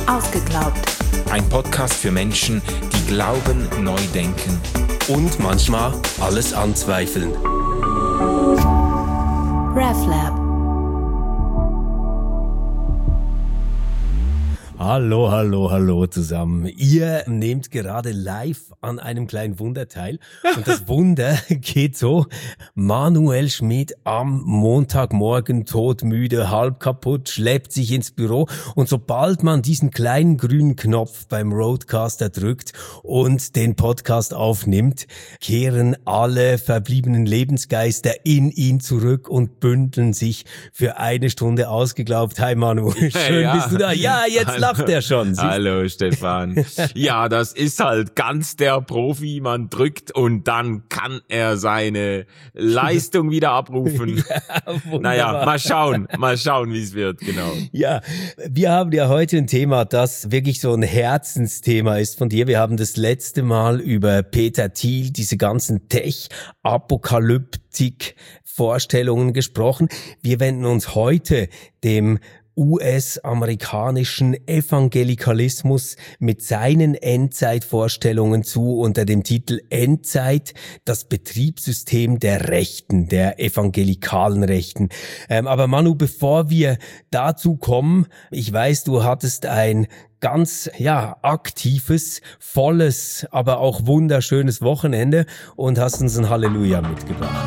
Ausgeglaubt. Ein Podcast für Menschen, die glauben, neu denken und manchmal alles anzweifeln. RefLab. Hallo zusammen. Ihr nehmt gerade live an einem kleinen Wunder teil. Und das Wunder geht so: Manuel Schmid am Montagmorgen todmüde, halb kaputt, schleppt sich ins Büro. Und sobald man diesen kleinen grünen Knopf beim Roadcaster drückt und den Podcast aufnimmt, kehren alle verbliebenen Lebensgeister in ihn zurück und bündeln sich für eine Stunde ausgeglaubt. Hi Manu, schön bist du da. Ja, jetzt lacht er schon. Hallo Stefan. Ja, das ist halt ganz der Profi. Man drückt und dann kann er seine Leistung wieder abrufen. Ja, naja, mal schauen, wie es wird, genau. Ja, wir haben ja heute ein Thema, das wirklich so ein Herzensthema ist von dir. Wir haben das letzte Mal über Peter Thiel, diese ganzen Tech-Apokalyptik-Vorstellungen gesprochen. Wir wenden uns heute dem US-amerikanischen Evangelikalismus mit seinen Endzeitvorstellungen zu unter dem Titel Endzeit, das Betriebssystem der Rechten, der evangelikalen Rechten. Aber Manu, bevor wir dazu kommen, ich weiß, du hattest ein ganz, aktives, volles, aber auch wunderschönes Wochenende und hast uns ein Halleluja mitgebracht.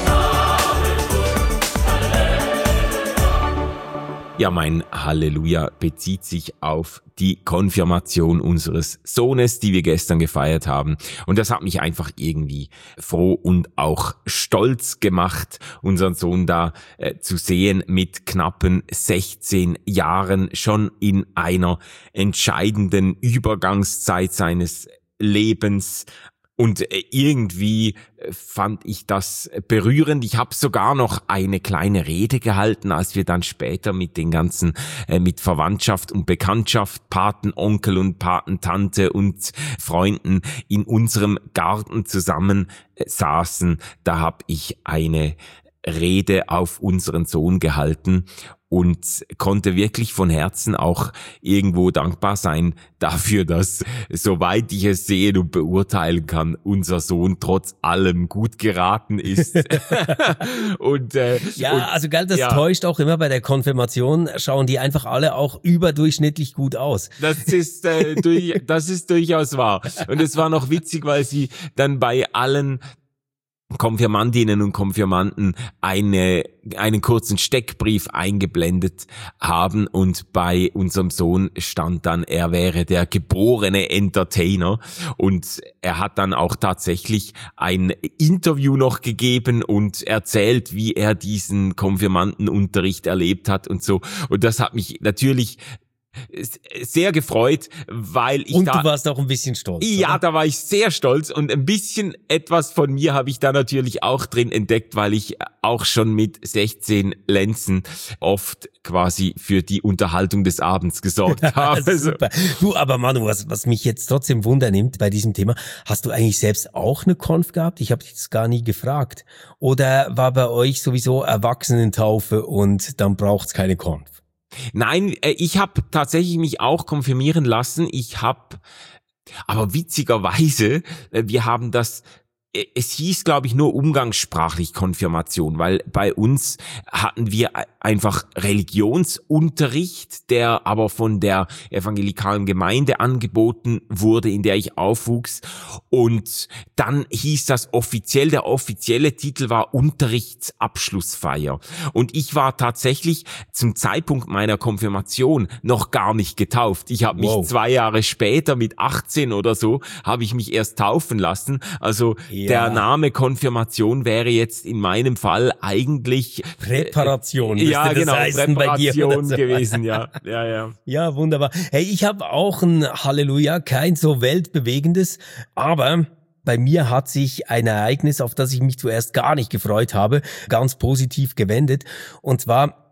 Ja, mein Halleluja bezieht sich auf die Konfirmation unseres Sohnes, die wir gestern gefeiert haben. Und das hat mich einfach irgendwie froh und auch stolz gemacht, unseren Sohn da zu sehen mit knappen 16 Jahren, schon in einer entscheidenden Übergangszeit seines Lebens. Und irgendwie fand ich das berührend. Ich habe sogar noch eine kleine Rede gehalten, als wir dann später mit den ganzen, mit Verwandtschaft und Bekanntschaft, Patenonkel und Patentante und Freunden in unserem Garten zusammen saßen. Da habe ich eine Rede auf unseren Sohn gehalten und konnte wirklich von Herzen auch irgendwo dankbar sein dafür, dass, soweit ich es sehen und beurteilen kann, unser Sohn trotz allem gut geraten ist. Das täuscht auch immer bei der Konfirmation, schauen die einfach alle auch überdurchschnittlich gut aus. Das ist durchaus wahr. Und es war noch witzig, weil sie dann bei allen Konfirmandinnen und Konfirmanden einen kurzen Steckbrief eingeblendet haben und bei unserem Sohn stand dann, er wäre der geborene Entertainer und er hat dann auch tatsächlich ein Interview noch gegeben und erzählt, wie er diesen Konfirmandenunterricht erlebt hat und so, und das hat mich natürlich sehr gefreut, weil ich und du warst auch ein bisschen stolz. Ja, oder? Da war ich sehr stolz und ein bisschen etwas von mir habe ich da natürlich auch drin entdeckt, weil ich auch schon mit 16 Lenzen oft quasi für die Unterhaltung des Abends gesorgt habe. Super. Du, aber Manu, was mich jetzt trotzdem wundernimmt bei diesem Thema, hast du eigentlich selbst auch eine Konf gehabt? Ich habe dich das gar nie gefragt. Oder war bei euch sowieso Erwachsenentaufe und dann braucht's keine Konf? Nein, ich habe tatsächlich mich auch konfirmieren lassen. Aber witzigerweise, wir haben das, es hieß, glaube ich, nur umgangssprachlich Konfirmation, weil bei uns hatten wir einfach Religionsunterricht, der aber von der evangelikalen Gemeinde angeboten wurde, in der ich aufwuchs. Und dann hieß das der offizielle Titel war Unterrichtsabschlussfeier. Und ich war tatsächlich zum Zeitpunkt meiner Konfirmation noch gar nicht getauft. Ich habe mich 2 Jahre später, mit 18 oder so, habe ich mich erst taufen lassen. Also der Name Konfirmation wäre jetzt in meinem Fall eigentlich Präparation. Ja, genau, Präparation bei dir so gewesen, ja. Ja, wunderbar. Hey, ich habe auch ein Halleluja, kein so weltbewegendes, aber bei mir hat sich ein Ereignis, auf das ich mich zuerst gar nicht gefreut habe, ganz positiv gewendet. Und zwar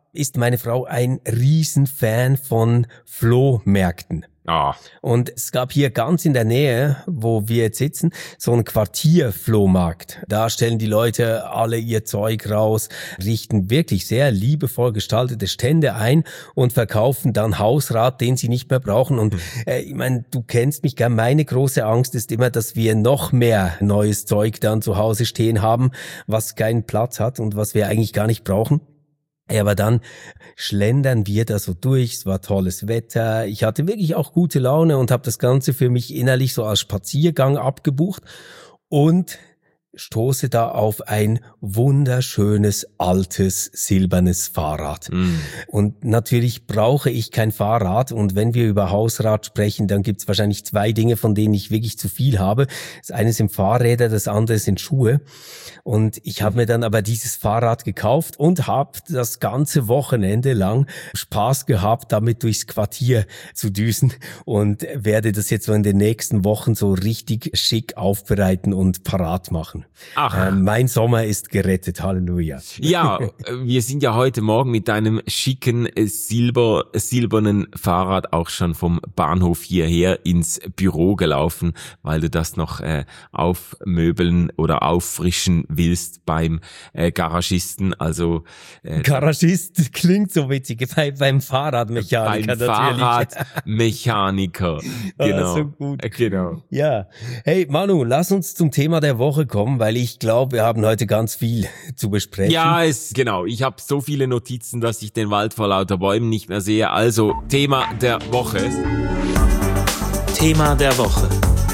ist meine Frau ein Riesenfan von Flohmärkten. Ah. Und es gab hier ganz in der Nähe, wo wir jetzt sitzen, so einen Quartierflohmarkt. Da stellen die Leute alle ihr Zeug raus, richten wirklich sehr liebevoll gestaltete Stände ein und verkaufen dann Hausrat, den sie nicht mehr brauchen. Und ich meine, du kennst mich gern. Meine große Angst ist immer, dass wir noch mehr neues Zeug dann zu Hause stehen haben, was keinen Platz hat und was wir eigentlich gar nicht brauchen. Ja, aber dann schlendern wir da so durch, es war tolles Wetter, ich hatte wirklich auch gute Laune und habe das Ganze für mich innerlich so als Spaziergang abgebucht und stoße da auf ein wunderschönes, altes, silbernes Fahrrad. Und natürlich brauche ich kein Fahrrad und wenn wir über Hausrat sprechen, dann gibt's wahrscheinlich 2 Dinge, von denen ich wirklich zu viel habe. Das eine sind Fahrräder, das andere sind Schuhe. Und ich habe mir dann aber dieses Fahrrad gekauft und habe das ganze Wochenende lang Spaß gehabt, damit durchs Quartier zu düsen und werde das jetzt so in den nächsten Wochen so richtig schick aufbereiten und parat machen. Ach. Mein Sommer ist gerettet, Halleluja. Ja, wir sind ja heute Morgen mit deinem schicken silbernen Fahrrad auch schon vom Bahnhof hierher ins Büro gelaufen, weil du das noch aufmöbeln oder auffrischen willst beim Garagisten. Also Garagist klingt so witzig, beim Fahrradmechaniker beim natürlich. Fahrradmechaniker. Genau. So gut. Genau. Ja. Hey Manu, lass uns zum Thema der Woche kommen, weil ich glaube, wir haben heute ganz viel zu besprechen. Ja, genau. Ich habe so viele Notizen, dass ich den Wald vor lauter Bäumen nicht mehr sehe. Also, Thema der Woche. Thema der Woche.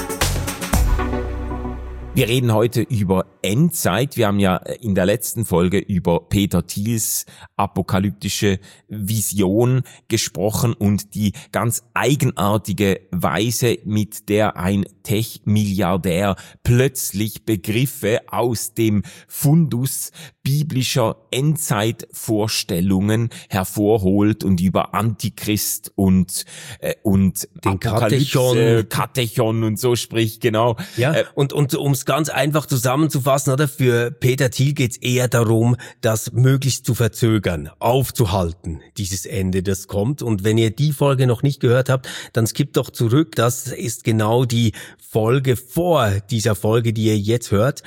Wir reden heute über Endzeit. Wir haben ja in der letzten Folge über Peter Thiels apokalyptische Vision gesprochen und die ganz eigenartige Weise, mit der ein Tech-Milliardär plötzlich Begriffe aus dem Fundus biblischer Endzeitvorstellungen hervorholt und über Antichrist und den Katechon und so spricht, genau. Ja, und um es ganz einfach zusammenzufassen, oder? Für Peter Thiel geht's eher darum, das möglichst zu verzögern, aufzuhalten, dieses Ende, das kommt. Und wenn ihr die Folge noch nicht gehört habt, dann skippt doch zurück. Das ist genau die Folge vor dieser Folge, die ihr jetzt hört.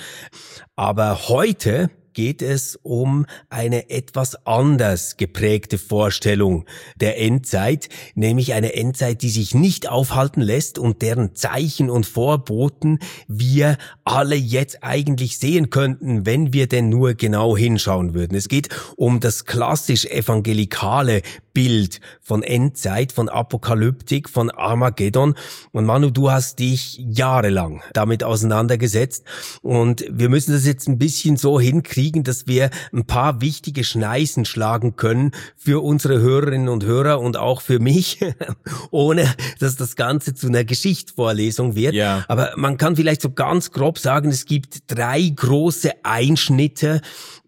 Aber heute geht es um eine etwas anders geprägte Vorstellung der Endzeit, nämlich eine Endzeit, die sich nicht aufhalten lässt und deren Zeichen und Vorboten wir alle jetzt eigentlich sehen könnten, wenn wir denn nur genau hinschauen würden. Es geht um das klassisch evangelikale Bild von Endzeit, von Apokalyptik, von Armageddon. Und Manu, du hast dich jahrelang damit auseinandergesetzt und wir müssen das jetzt ein bisschen so hinkriegen, dass wir ein paar wichtige Schneisen schlagen können für unsere Hörerinnen und Hörer und auch für mich, ohne dass das Ganze zu einer Geschichtsvorlesung wird. Ja. Aber man kann vielleicht so ganz grob sagen, es gibt 3 große Einschnitte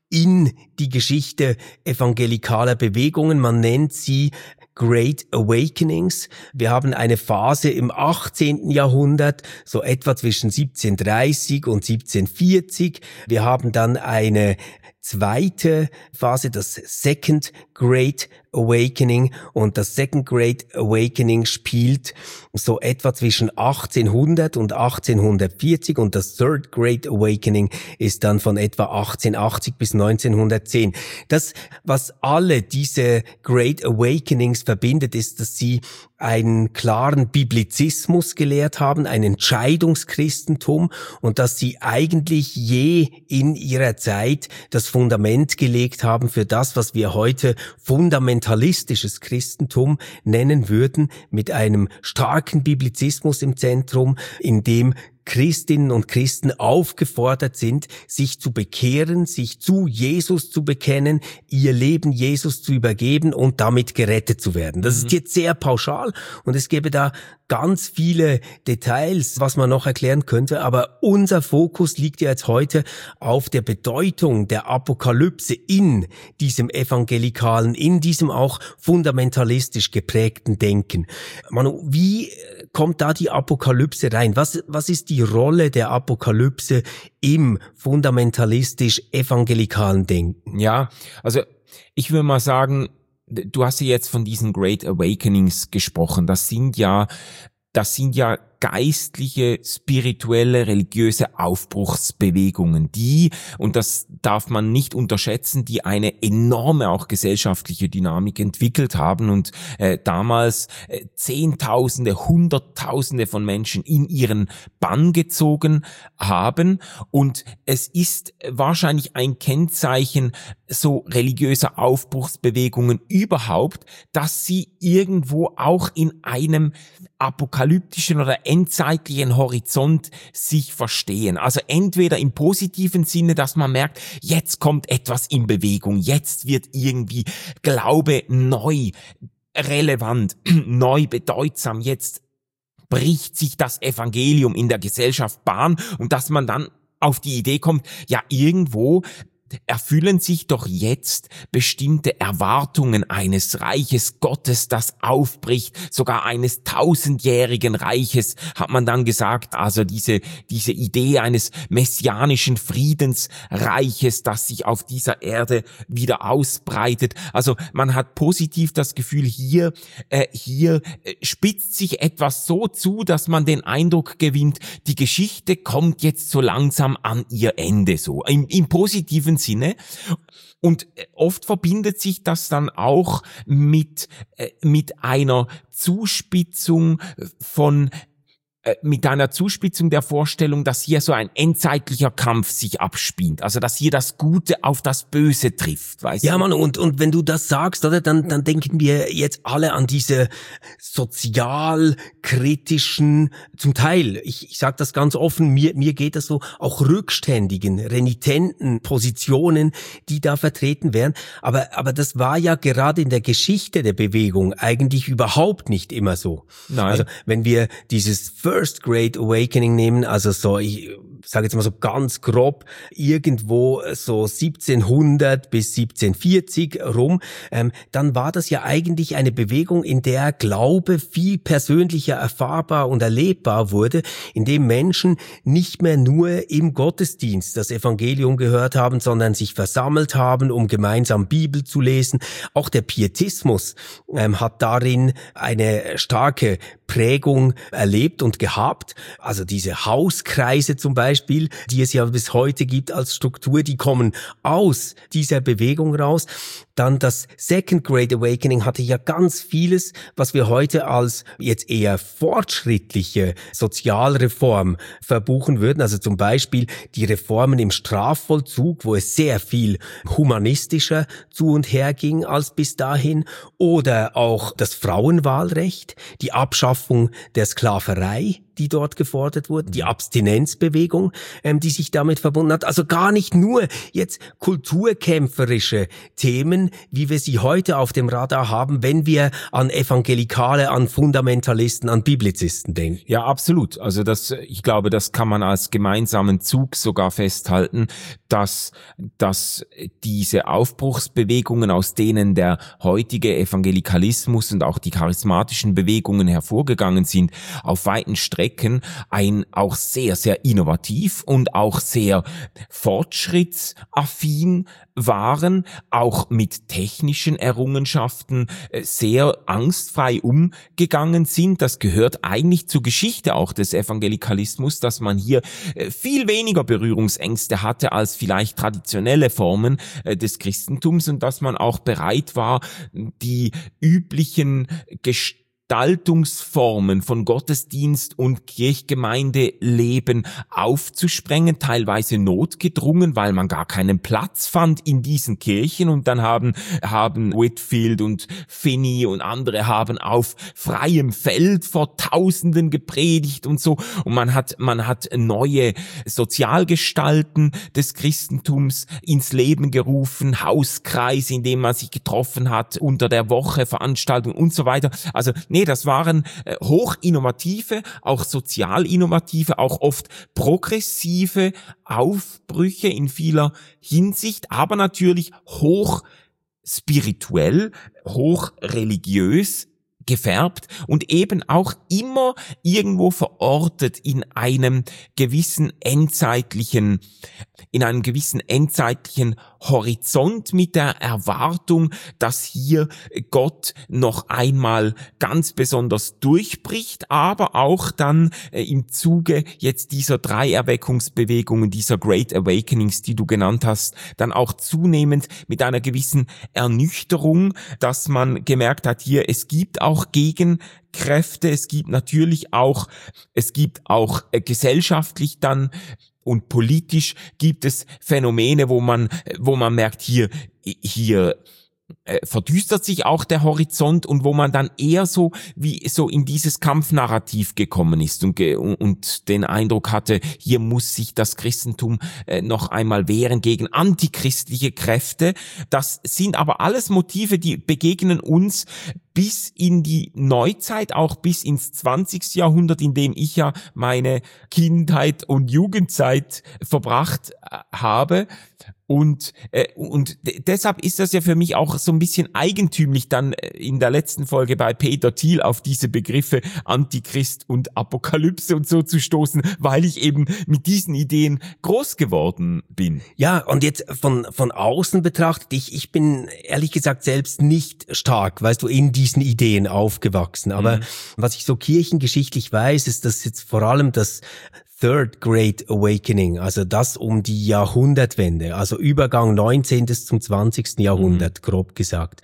in die Geschichte evangelikaler Bewegungen. Man nennt sie Great Awakenings. Wir haben eine Phase im 18. Jahrhundert, so etwa zwischen 1730 und 1740. Wir haben dann eine zweite Phase, das Second Great Awakening, und das Second Great Awakening spielt so etwa zwischen 1800 und 1840 und das Third Great Awakening ist dann von etwa 1880 bis 1910. Das, was alle diese Great Awakenings verbindet, ist, dass sie einen klaren Biblizismus gelehrt haben, ein Entscheidungschristentum, und dass sie eigentlich je in ihrer Zeit das Fundament gelegt haben für das, was wir heute fundamentalistisches Christentum nennen würden, mit einem starken Biblizismus im Zentrum, in dem Christinnen und Christen aufgefordert sind, sich zu bekehren, sich zu Jesus zu bekennen, ihr Leben Jesus zu übergeben und damit gerettet zu werden. Das ist jetzt sehr pauschal und es gäbe da ganz viele Details, was man noch erklären könnte, aber unser Fokus liegt ja jetzt heute auf der Bedeutung der Apokalypse in diesem evangelikalen, in diesem auch fundamentalistisch geprägten Denken. Manu, wie kommt da die Apokalypse rein? Was ist die Rolle der Apokalypse im fundamentalistisch evangelikalen Denken? Ja, also Ich würde mal sagen, du hast ja jetzt von diesen Great Awakenings gesprochen. Das sind ja geistliche, spirituelle, religiöse Aufbruchsbewegungen, die, und das darf man nicht unterschätzen, die eine enorme auch gesellschaftliche Dynamik entwickelt haben und damals Zehntausende, Hunderttausende von Menschen in ihren Bann gezogen haben. Und es ist wahrscheinlich ein Kennzeichen so religiöser Aufbruchsbewegungen überhaupt, dass sie irgendwo auch in einem apokalyptischen oder endzeitlichen Horizont sich verstehen. Also entweder im positiven Sinne, dass man merkt, jetzt kommt etwas in Bewegung, jetzt wird irgendwie Glaube neu relevant, neu bedeutsam, jetzt bricht sich das Evangelium in der Gesellschaft Bahn und dass man dann auf die Idee kommt, ja irgendwo erfüllen sich doch jetzt bestimmte Erwartungen eines Reiches Gottes, das aufbricht, sogar eines 1000-jährigen Reiches, hat man dann gesagt. Also diese Idee eines messianischen Friedensreiches, das sich auf dieser Erde wieder ausbreitet. Also man hat positiv das Gefühl, hier spitzt sich etwas so zu, dass man den Eindruck gewinnt, die Geschichte kommt jetzt so langsam an ihr Ende, so im positiven Sinne. Und oft verbindet sich das dann auch mit einer Zuspitzung der Vorstellung, dass hier so ein endzeitlicher Kampf sich abspielt. Also, dass hier das Gute auf das Böse trifft, weißt du? Ja, Mann, und wenn du das sagst, oder, dann denken wir jetzt alle an diese sozialkritischen, zum Teil, ich sag das ganz offen, mir geht das so, auch rückständigen, renitenten Positionen, die da vertreten werden. Aber das war ja gerade in der Geschichte der Bewegung eigentlich überhaupt nicht immer so. Nein. Also, wenn wir dieses First Great Awakening nehmen, also so, ich sage jetzt mal so ganz grob, irgendwo so 1700 bis 1740 rum, dann war das ja eigentlich eine Bewegung, in der Glaube viel persönlicher erfahrbar und erlebbar wurde, in dem Menschen nicht mehr nur im Gottesdienst das Evangelium gehört haben, sondern sich versammelt haben, um gemeinsam Bibel zu lesen. Auch der Pietismus hat darin eine starke Prägung erlebt und gehabt. Also diese Hauskreise zum Beispiel, die es ja bis heute gibt als Struktur, die kommen aus dieser Bewegung raus. Dann das Second Great Awakening hatte ja ganz vieles, was wir heute als jetzt eher fortschrittliche Sozialreform verbuchen würden. Also zum Beispiel die Reformen im Strafvollzug, wo es sehr viel humanistischer zu und her ging als bis dahin. Oder auch das Frauenwahlrecht, die Abschaffung der Sklaverei, die dort gefordert wurde, die Abstinenzbewegung, die sich damit verbunden hat. Also gar nicht nur jetzt kulturkämpferische Themen, wie wir sie heute auf dem Radar haben, wenn wir an Evangelikale, an Fundamentalisten, an Biblizisten denken. Ja, absolut. Also ich glaube, das kann man als gemeinsamen Zug sogar festhalten, dass diese Aufbruchsbewegungen, aus denen der heutige Evangelikalismus und auch die charismatischen Bewegungen hervorgegangen sind, auf weiten Strecken auch sehr, sehr innovativ und auch sehr fortschrittsaffin waren, auch mit technischen Errungenschaften sehr angstfrei umgegangen sind. Das gehört eigentlich zur Geschichte auch des Evangelikalismus, dass man hier viel weniger Berührungsängste hatte als vielleicht traditionelle Formen des Christentums und dass man auch bereit war, die üblichen Gestaltungsformen von Gottesdienst und Kirchgemeindeleben aufzusprengen, teilweise notgedrungen, weil man gar keinen Platz fand in diesen Kirchen und dann haben Whitfield und Finney und andere haben auf freiem Feld vor Tausenden gepredigt und so und man hat neue Sozialgestalten des Christentums ins Leben gerufen, Hauskreise, in denen man sich getroffen hat, unter der Woche Veranstaltungen und so weiter. Also das waren hoch innovative, auch sozial innovative, auch oft progressive Aufbrüche in vieler Hinsicht, aber natürlich hoch spirituell, hoch religiös gefärbt und eben auch immer irgendwo verortet in einem gewissen endzeitlichen Horizont, mit der Erwartung, dass hier Gott noch einmal ganz besonders durchbricht, aber auch dann im Zuge jetzt dieser 3 Erweckungsbewegungen, dieser Great Awakenings, die du genannt hast, dann auch zunehmend mit einer gewissen Ernüchterung, dass man gemerkt hat, hier, es gibt auch Gegenkräfte, es gibt auch gesellschaftlich dann und politisch gibt es Phänomene, wo man merkt, hier verdüstert sich auch der Horizont und wo man dann eher so in dieses Kampfnarrativ gekommen ist und den Eindruck hatte, hier muss sich das Christentum noch einmal wehren gegen antichristliche Kräfte. Das sind aber alles Motive, die begegnen uns bis in die Neuzeit, auch bis ins 20. Jahrhundert, in dem ich ja meine Kindheit und Jugendzeit verbracht habe. Und deshalb ist das ja für mich auch so ein bisschen eigentümlich, dann in der letzten Folge bei Peter Thiel auf diese Begriffe Antichrist und Apokalypse und so zu stoßen, weil ich eben mit diesen Ideen groß geworden bin. Ja, und jetzt von außen betrachtet, ich bin ehrlich gesagt selbst nicht stark, weißt du, in diesen Ideen aufgewachsen. Aber was ich so kirchengeschichtlich weiß, ist, dass jetzt vor allem das Third Great Awakening, also das um die Jahrhundertwende, also Übergang 19. zum 20. Jahrhundert, grob gesagt,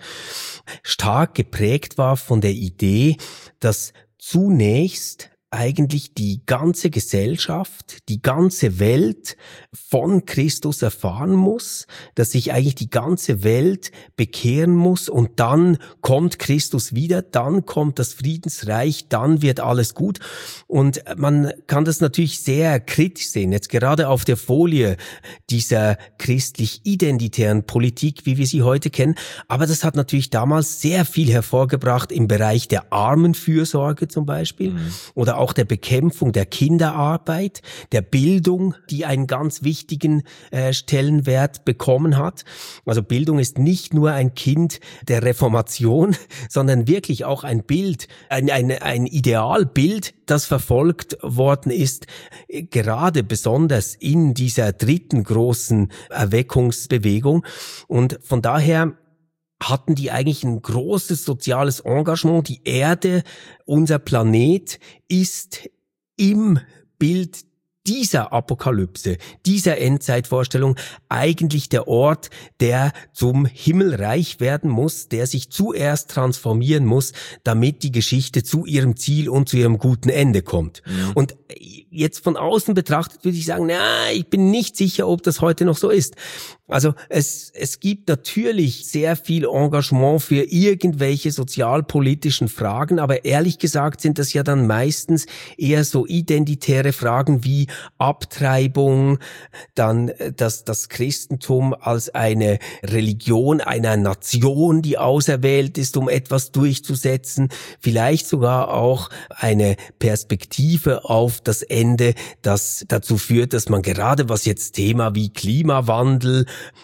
stark geprägt war von der Idee, dass zunächst eigentlich die ganze Gesellschaft, die ganze Welt von Christus erfahren muss, dass sich eigentlich die ganze Welt bekehren muss und dann kommt Christus wieder, dann kommt das Friedensreich, dann wird alles gut. Und man kann das natürlich sehr kritisch sehen, jetzt gerade auf der Folie dieser christlich-identitären Politik, wie wir sie heute kennen. Aber das hat natürlich damals sehr viel hervorgebracht im Bereich der Armenfürsorge zum Beispiel oder auch der Bekämpfung der Kinderarbeit, der Bildung, die einen ganz wichtigen Stellenwert bekommen hat. Also Bildung ist nicht nur ein Kind der Reformation, sondern wirklich auch ein Bild, ein Idealbild, das verfolgt worden ist, gerade besonders in dieser dritten großen Erweckungsbewegung. Und von daher hatten die eigentlich ein großes soziales Engagement. Die Erde, unser Planet, ist im Bild dieser Apokalypse, dieser Endzeitvorstellung eigentlich der Ort, der zum Himmelreich werden muss, der sich zuerst transformieren muss, damit die Geschichte zu ihrem Ziel und zu ihrem guten Ende kommt. Ja. Und jetzt von außen betrachtet würde ich sagen, ich bin nicht sicher, ob das heute noch so ist. Also es gibt natürlich sehr viel Engagement für irgendwelche sozialpolitischen Fragen, aber ehrlich gesagt sind das ja dann meistens eher so identitäre Fragen wie Abtreibung, dann das Christentum als eine Religion einer Nation, die auserwählt ist, um etwas durchzusetzen, vielleicht sogar auch eine Perspektive auf das Ende, das dazu führt, dass man gerade was jetzt Thema wie Klimawandel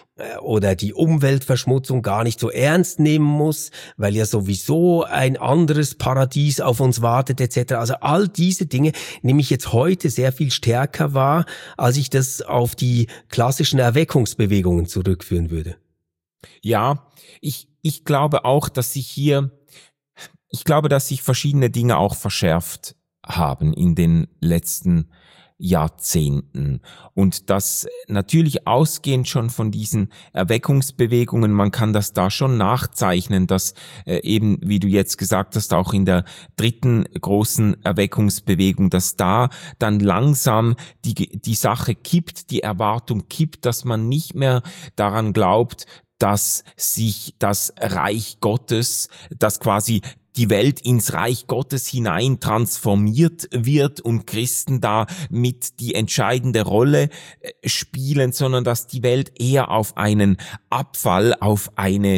oder die Umweltverschmutzung gar nicht so ernst nehmen muss, weil ja sowieso ein anderes Paradies auf uns wartet etc. Also all diese Dinge nehme ich jetzt heute sehr viel stärker wahr, als ich das auf die klassischen Erweckungsbewegungen zurückführen würde. Ja, ich glaube auch, dass sich verschiedene Dinge auch verschärft haben in den letzten Jahrzehnten. Und das natürlich ausgehend schon von diesen Erweckungsbewegungen, man kann das da schon nachzeichnen, dass eben, wie du jetzt gesagt hast, auch in der dritten großen Erweckungsbewegung, dass da dann langsam die Sache kippt, die Erwartung kippt, dass man nicht mehr daran glaubt, dass sich das Reich Gottes, dass quasi die Welt ins Reich Gottes hinein transformiert wird und Christen da mit die entscheidende Rolle spielen, sondern dass die Welt eher auf einen Abfall, auf ein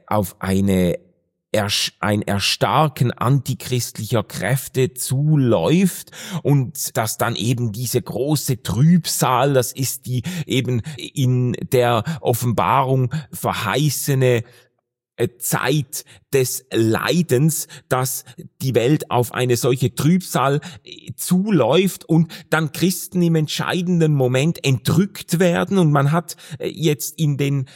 Erstarken antichristlicher Kräfte zuläuft und dass dann eben diese große Trübsal, das ist die eben in der Offenbarung verheißene Zeit des Leidens, dass die Welt auf eine solche Trübsal zuläuft und dann Christen im entscheidenden Moment entrückt werden. Und man hat jetzt in den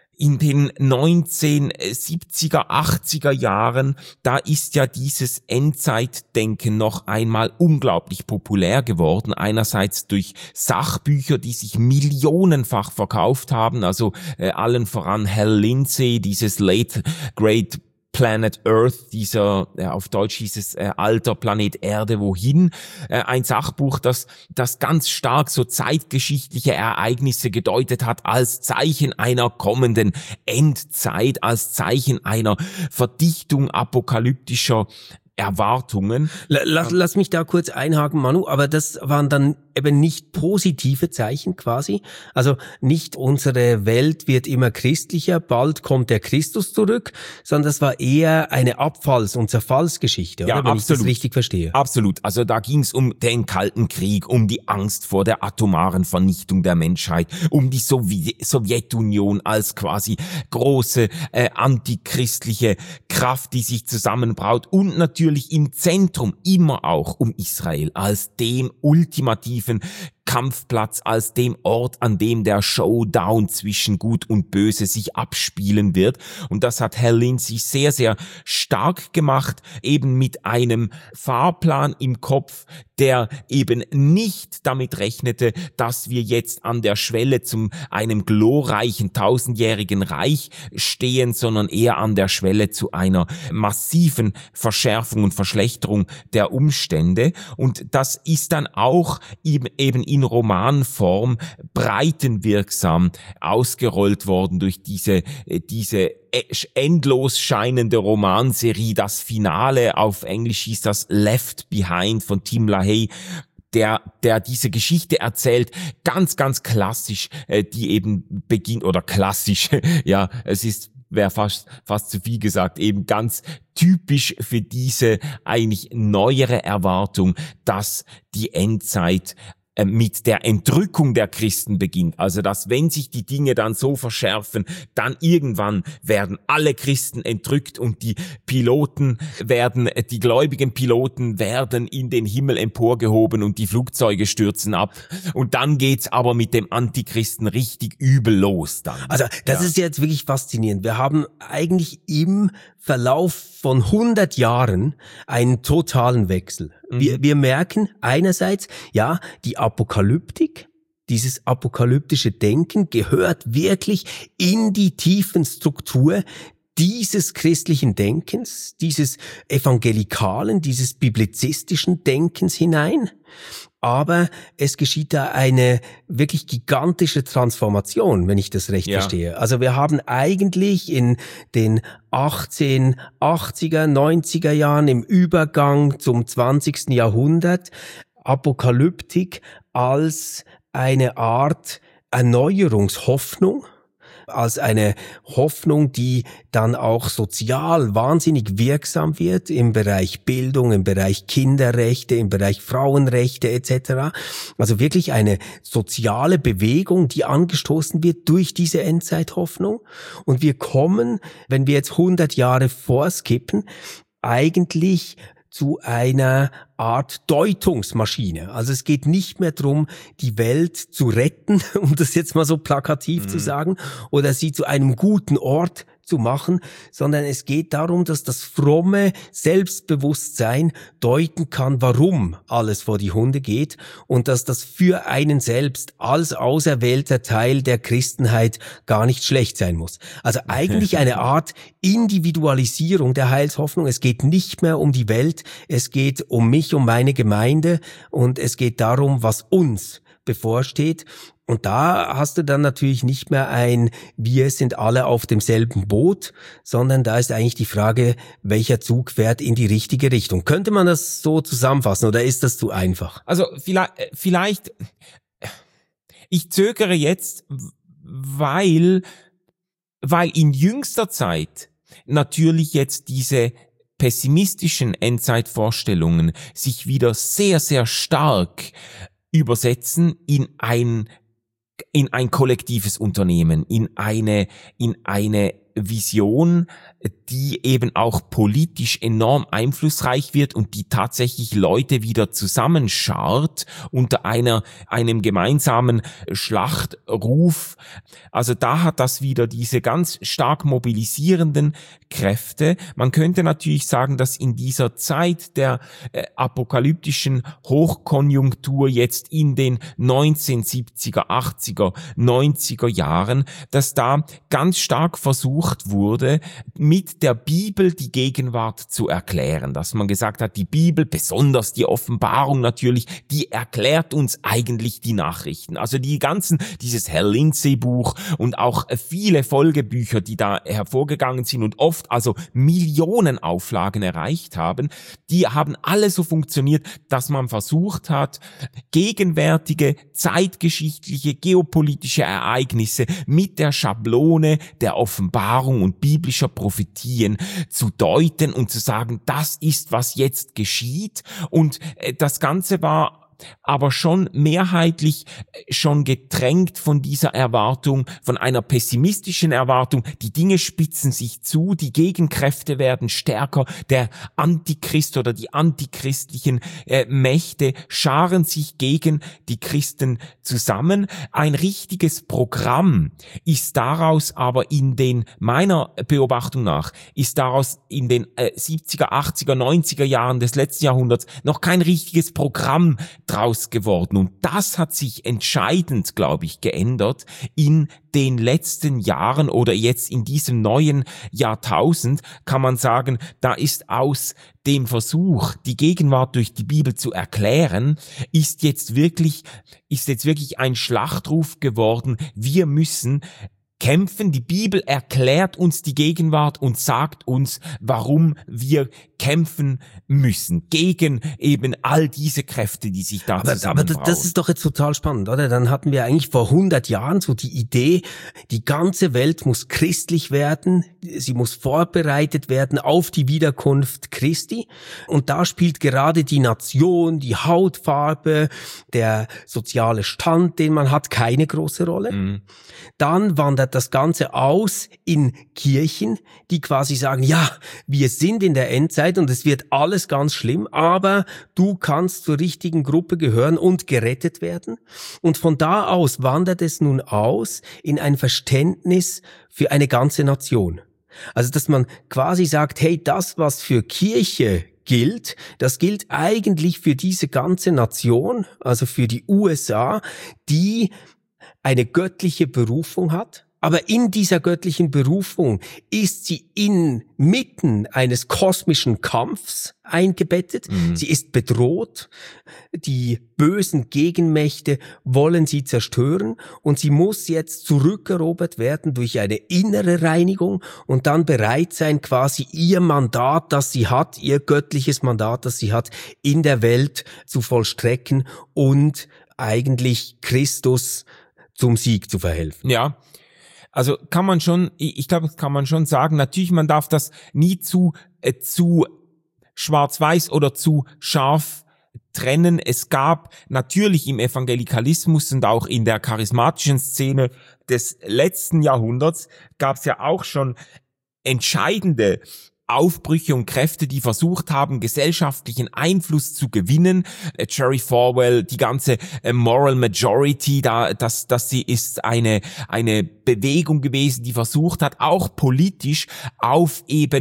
1970er, 80er Jahren, da ist ja dieses Endzeitdenken noch einmal unglaublich populär geworden. Einerseits durch Sachbücher, die sich millionenfach verkauft haben, also allen voran Hal Lindsey, dieses Late Great Planet Earth, dieser, auf Deutsch hieß es alter Planet Erde, wohin? Ein Sachbuch, das ganz stark so zeitgeschichtliche Ereignisse gedeutet hat als Zeichen einer kommenden Endzeit, als Zeichen einer Verdichtung apokalyptischer Erwartungen. Lass mich da kurz einhaken, Manu, aber das waren dann eben nicht positive Zeichen quasi. Also nicht unsere Welt wird immer christlicher, bald kommt der Christus zurück, sondern das war eher eine Abfalls- und Zerfallsgeschichte, oder? Wenn ich das richtig verstehe. Absolut. Also da ging es um den Kalten Krieg, um die Angst vor der atomaren Vernichtung der Menschheit, um die Sowjetunion als quasi große antichristliche Kraft, die sich zusammenbraut, und natürlich im Zentrum immer auch um Israel als dem ultimativen Kampfplatz, als dem Ort, an dem der Showdown zwischen Gut und Böse sich abspielen wird. Und das hat Hal Lindsey sehr, sehr stark gemacht, eben mit einem Fahrplan im Kopf, der eben nicht damit rechnete, dass wir jetzt an der Schwelle zu einem glorreichen 1000-jährigen Reich stehen, sondern eher an der Schwelle zu einer massiven Verschärfung und Verschlechterung der Umstände. Und das ist dann auch eben in Romanform breitenwirksam ausgerollt worden durch diese endlos scheinende Romanserie. Das Finale, auf Englisch hieß das Left Behind von Tim LaHaye, der diese Geschichte erzählt, ganz, ganz klassisch, die eben beginnt, oder klassisch, ja, wäre fast zu viel gesagt, eben ganz typisch für diese eigentlich neuere Erwartung, dass die Endzeit mit der Entrückung der Christen beginnt. Also, dass wenn sich die Dinge dann so verschärfen, dann irgendwann werden alle Christen entrückt und die gläubigen Piloten werden in den Himmel emporgehoben und die Flugzeuge stürzen ab. Und dann geht's aber mit dem Antichristen richtig übel los dann. Also, das ist jetzt wirklich faszinierend. Wir haben eigentlich im Verlauf von 100 Jahren einen totalen Wechsel. Wir merken einerseits, ja, die Apokalyptik, dieses apokalyptische Denken gehört wirklich in die tiefen Struktur dieses christlichen Denkens, dieses evangelikalen, dieses biblizistischen Denkens hinein. Aber es geschieht da eine wirklich gigantische Transformation, wenn ich das recht verstehe. Also wir haben eigentlich in den 1880er, 90er Jahren im Übergang zum 20. Jahrhundert Apokalyptik als eine Art Erneuerungshoffnung, als eine Hoffnung, die dann auch sozial wahnsinnig wirksam wird im Bereich Bildung, im Bereich Kinderrechte, im Bereich Frauenrechte etc. Also wirklich eine soziale Bewegung, die angestoßen wird durch diese Endzeithoffnung. Und wir kommen, wenn wir jetzt 100 Jahre vorskippen, eigentlich zu einer Art Deutungsmaschine. Also es geht nicht mehr darum, die Welt zu retten, um das jetzt mal so plakativ zu sagen, oder sie zu einem guten Ort zu machen, sondern es geht darum, dass das fromme Selbstbewusstsein deuten kann, warum alles vor die Hunde geht, und dass das für einen selbst als auserwählter Teil der Christenheit gar nicht schlecht sein muss. Also eigentlich eine Art Individualisierung der Heilshoffnung. Es geht nicht mehr um die Welt, es geht um mich, um meine Gemeinde, und es geht darum, was uns bevorsteht. Und da hast du dann natürlich nicht mehr wir sind alle auf demselben Boot, sondern da ist eigentlich die Frage, welcher Zug fährt in die richtige Richtung. Könnte man das so zusammenfassen, oder ist das zu einfach? Also vielleicht, ich zögere jetzt, weil in jüngster Zeit natürlich jetzt diese pessimistischen Endzeitvorstellungen sich wieder sehr, sehr stark übersetzen in ein kollektives Unternehmen, in eine Vision, die eben auch politisch enorm einflussreich wird und die tatsächlich Leute wieder zusammenschart unter einem gemeinsamen Schlachtruf. Also da hat das wieder diese ganz stark mobilisierenden Kräfte. Man könnte natürlich sagen, dass in dieser Zeit der apokalyptischen Hochkonjunktur jetzt in den 1970er, 80er, 90er Jahren, dass da ganz stark versucht wurde, mit der Bibel die Gegenwart zu erklären. Dass man gesagt hat, die Bibel, besonders die Offenbarung natürlich, die erklärt uns eigentlich die Nachrichten. Also dieses Hal Lindsey Buch und auch viele Folgebücher, die da hervorgegangen sind und oft also Millionen Auflagen erreicht haben, die haben alle so funktioniert, dass man versucht hat, gegenwärtige, zeitgeschichtliche, geopolitische Ereignisse mit der Schablone der Offenbarung und biblischer Prophetien zu deuten und zu sagen, das ist, was jetzt geschieht. Und das Ganze war aber schon mehrheitlich schon getränkt von dieser Erwartung, von einer pessimistischen Erwartung. Die Dinge spitzen sich zu, die Gegenkräfte werden stärker, der Antichrist oder die antichristlichen Mächte scharen sich gegen die Christen zusammen. Ein richtiges Programm ist daraus aber meiner Beobachtung nach, ist daraus in den 70er, 80er, 90er Jahren des letzten Jahrhunderts noch kein richtiges Programm draus geworden. Und das hat sich entscheidend, glaube ich, geändert in den letzten Jahren oder jetzt in diesem neuen Jahrtausend kann man sagen, da ist aus dem Versuch, die Gegenwart durch die Bibel zu erklären, ist jetzt wirklich ein Schlachtruf geworden. Wir müssen kämpfen. Die Bibel erklärt uns die Gegenwart und sagt uns, warum wir kämpfen müssen gegen eben all diese Kräfte, die sich da zusammenbrauen. Aber das ist doch jetzt total spannend, oder? Dann hatten wir eigentlich vor 100 Jahren so die Idee, die ganze Welt muss christlich werden, sie muss vorbereitet werden auf die Wiederkunft Christi. Und da spielt gerade die Nation, die Hautfarbe, der soziale Stand, den man hat, keine große Rolle. Mhm. Dann wandert das Ganze aus in Kirchen, die quasi sagen, ja, wir sind in der Endzeit und es wird alles ganz schlimm, aber du kannst zur richtigen Gruppe gehören und gerettet werden. Und von da aus wandert es nun aus in ein Verständnis für eine ganze Nation. Also, dass man quasi sagt, hey, das, was für Kirche gilt, das gilt eigentlich für diese ganze Nation, also für die USA, die eine göttliche Berufung hat, aber in dieser göttlichen Berufung ist sie inmitten eines kosmischen Kampfs eingebettet. Mhm. Sie ist bedroht. Die bösen Gegenmächte wollen sie zerstören und sie muss jetzt zurückerobert werden durch eine innere Reinigung und dann bereit sein, quasi ihr Mandat, das sie hat, ihr göttliches Mandat, das sie hat, in der Welt zu vollstrecken und eigentlich Christus zum Sieg zu verhelfen. Ja, also kann man schon, ich glaube, das kann man schon sagen. Natürlich, man darf das nie zu schwarz-weiß oder zu scharf trennen. Es gab natürlich im Evangelikalismus und auch in der charismatischen Szene des letzten Jahrhunderts gab es ja auch schon entscheidende Aufbrüche und Kräfte, die versucht haben, gesellschaftlichen Einfluss zu gewinnen. Jerry Falwell, die ganze Moral Majority, sie ist eine Bewegung gewesen, die versucht hat, auch politisch auf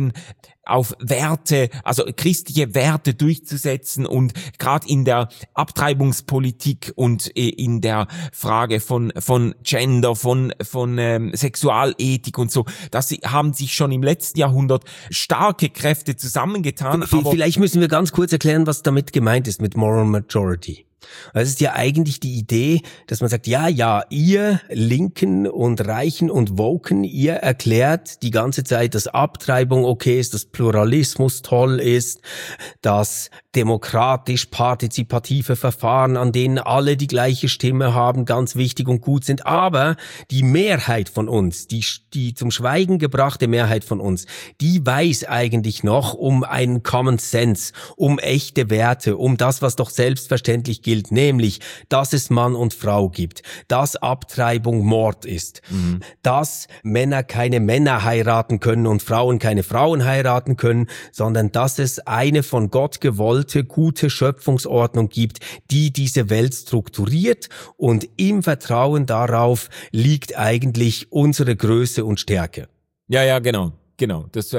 Werte, also christliche Werte durchzusetzen und gerade in der Abtreibungspolitik und in der Frage von Gender, von Sexualethik und so, haben sich schon im letzten Jahrhundert starke Kräfte zusammengetan. Vielleicht müssen wir ganz kurz erklären, was damit gemeint ist mit Moral Majority. Es ist ja eigentlich die Idee, dass man sagt, ja, ihr Linken und Reichen und Woken, ihr erklärt die ganze Zeit, dass Abtreibung okay ist, dass Pluralismus toll ist, dass demokratisch-partizipative Verfahren, an denen alle die gleiche Stimme haben, ganz wichtig und gut sind. Aber die Mehrheit von uns, die zum Schweigen gebrachte Mehrheit von uns, die weiß eigentlich noch um einen Common Sense, um echte Werte, um das, was doch selbstverständlich gilt, nämlich, dass es Mann und Frau gibt, dass Abtreibung Mord ist, dass Männer keine Männer heiraten können und Frauen keine Frauen heiraten können, sondern dass es eine von Gott gewollte, gute Schöpfungsordnung gibt, die diese Welt strukturiert, und im Vertrauen darauf liegt eigentlich unsere Größe und Stärke. Ja, genau. Das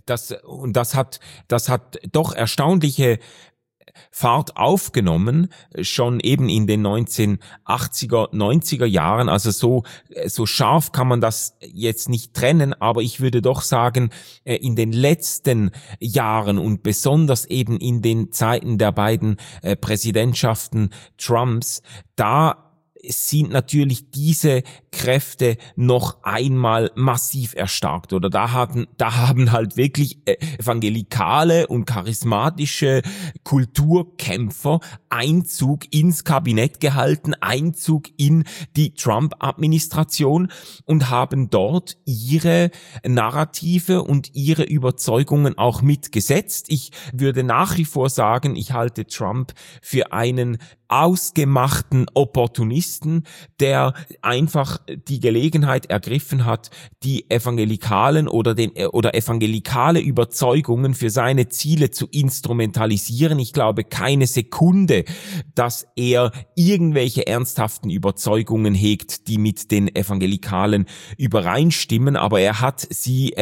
hat doch erstaunliche Fahrt aufgenommen, schon eben in den 1980er, 90er Jahren. Also so scharf kann man das jetzt nicht trennen, aber ich würde doch sagen, in den letzten Jahren und besonders eben in den Zeiten der beiden Präsidentschaften Trumps, da sind natürlich diese Kräfte noch einmal massiv erstarkt, oder da haben halt wirklich evangelikale und charismatische Kulturkämpfer Einzug ins Kabinett gehalten, Einzug in die Trump-Administration und haben dort ihre Narrative und ihre Überzeugungen auch mitgesetzt. Ich würde nach wie vor sagen, ich halte Trump für einen ausgemachten Opportunisten, der einfach die Gelegenheit ergriffen hat, die evangelikalen oder evangelikale Überzeugungen für seine Ziele zu instrumentalisieren. Ich glaube keine Sekunde, dass er irgendwelche ernsthaften Überzeugungen hegt, die mit den Evangelikalen übereinstimmen, aber er hat sie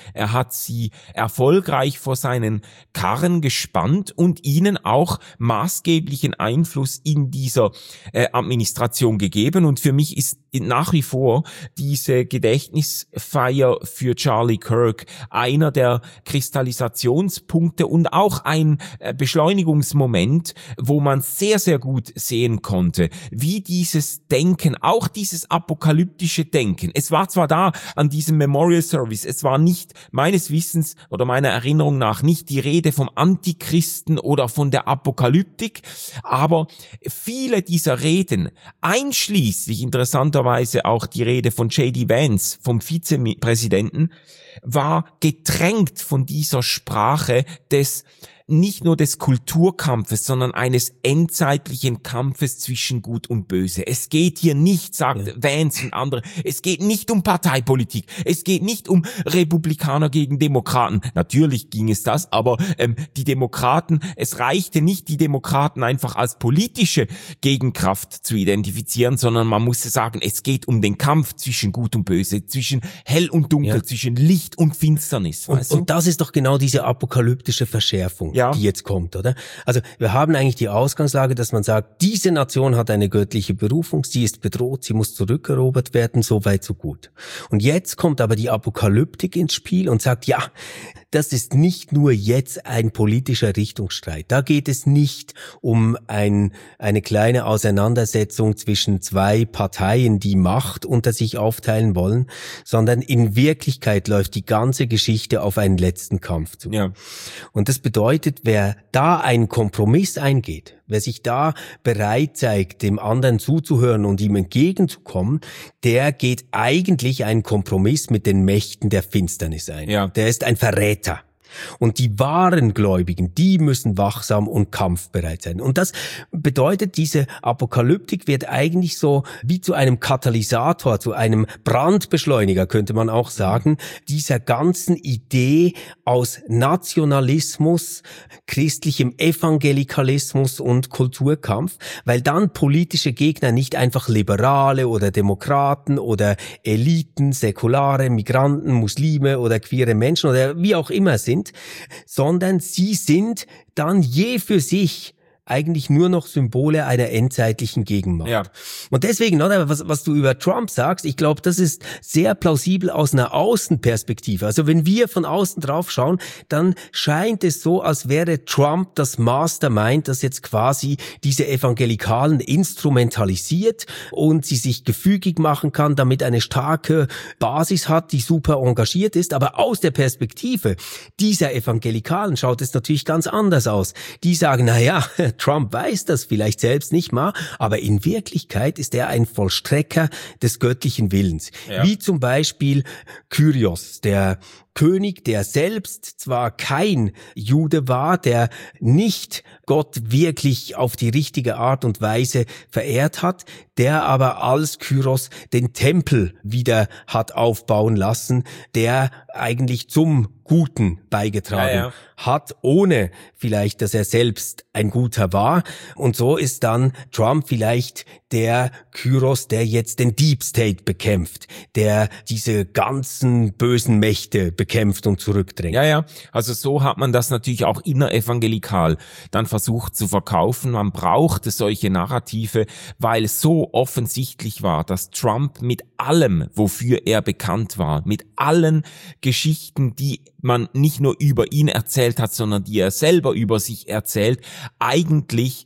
erfolgreich vor seinen Karren gespannt und ihnen auch maßgeblichen Einfluss in dieser Administration gegeben. Und für mich ist nach wie vor diese Gedächtnisfeier für Charlie Kirk einer der Kristallisationspunkte und auch ein Beschleunigungsmoment, wo man sehr, sehr gut sehen konnte, wie dieses Denken, auch dieses apokalyptische Denken, es war zwar da an diesem Memorial Service, es war nicht meines Wissens oder meiner Erinnerung nach nicht die Rede vom Antichristen oder von der Apokalyptik, aber viele dieser Reden, einschließlich interessanterweise auch die Rede von J.D. Vance, vom Vizepräsidenten, war getränkt von dieser Sprache nicht nur des Kulturkampfes, sondern eines endzeitlichen Kampfes zwischen Gut und Böse. Es geht hier nicht, sagt Vance und andere, es geht nicht um Parteipolitik, es geht nicht um Republikaner gegen Demokraten. Natürlich ging es das, aber die Demokraten, es reichte nicht, die Demokraten einfach als politische Gegenkraft zu identifizieren, sondern man musste sagen, es geht um den Kampf zwischen Gut und Böse, zwischen Hell und Dunkel, zwischen Licht und Finsternis. Und das ist doch genau diese apokalyptische Verschärfung, die jetzt kommt, oder? Also wir haben eigentlich die Ausgangslage, dass man sagt, diese Nation hat eine göttliche Berufung, sie ist bedroht, sie muss zurückerobert werden, so weit, so gut. Und jetzt kommt aber die Apokalyptik ins Spiel und sagt, ja, das ist nicht nur jetzt ein politischer Richtungsstreit. Da geht es nicht um eine kleine Auseinandersetzung zwischen zwei Parteien, die Macht unter sich aufteilen wollen, sondern in Wirklichkeit läuft die ganze Geschichte auf einen letzten Kampf zu. Ja. Und das bedeutet, wer da einen Kompromiss eingeht, wer sich da bereit zeigt, dem anderen zuzuhören und ihm entgegenzukommen, der geht eigentlich einen Kompromiss mit den Mächten der Finsternis ein. Ja. Der ist ein Verräter. Und die wahren Gläubigen, die müssen wachsam und kampfbereit sein. Und das bedeutet, diese Apokalyptik wird eigentlich so wie zu einem Katalysator, zu einem Brandbeschleuniger, könnte man auch sagen, dieser ganzen Idee aus Nationalismus, christlichem Evangelikalismus und Kulturkampf, weil dann politische Gegner nicht einfach Liberale oder Demokraten oder Eliten, Säkulare, Migranten, Muslime oder queere Menschen oder wie auch immer sind, sondern sie sind dann je für sich eigentlich nur noch Symbole einer endzeitlichen Gegenwart. Ja. Und deswegen, oder, was du über Trump sagst, ich glaube, das ist sehr plausibel aus einer Außenperspektive. Also wenn wir von außen drauf schauen, dann scheint es so, als wäre Trump das Mastermind, das jetzt quasi diese Evangelikalen instrumentalisiert und sie sich gefügig machen kann, damit eine starke Basis hat, die super engagiert ist. Aber aus der Perspektive dieser Evangelikalen schaut es natürlich ganz anders aus. Die sagen, naja, Trump weiß das vielleicht selbst nicht mal, aber in Wirklichkeit ist er ein Vollstrecker des göttlichen Willens. Ja. Wie zum Beispiel Kyrios, der König, der selbst zwar kein Jude war, der nicht Gott wirklich auf die richtige Art und Weise verehrt hat, der aber als Kyros den Tempel wieder hat aufbauen lassen, der eigentlich zum Guten beigetragen hat, ohne vielleicht, dass er selbst ein Guter war. Und so ist dann Trump vielleicht der Kyros, der jetzt den Deep State bekämpft, der diese ganzen bösen Mächte bekämpft und zurückdrängt. Ja, also so hat man das natürlich auch innerevangelikal dann versucht zu verkaufen. Man brauchte solche Narrative, weil es so offensichtlich war, dass Trump mit allem, wofür er bekannt war, mit allen Geschichten, die man nicht nur über ihn erzählt hat, sondern die er selber über sich erzählt, eigentlich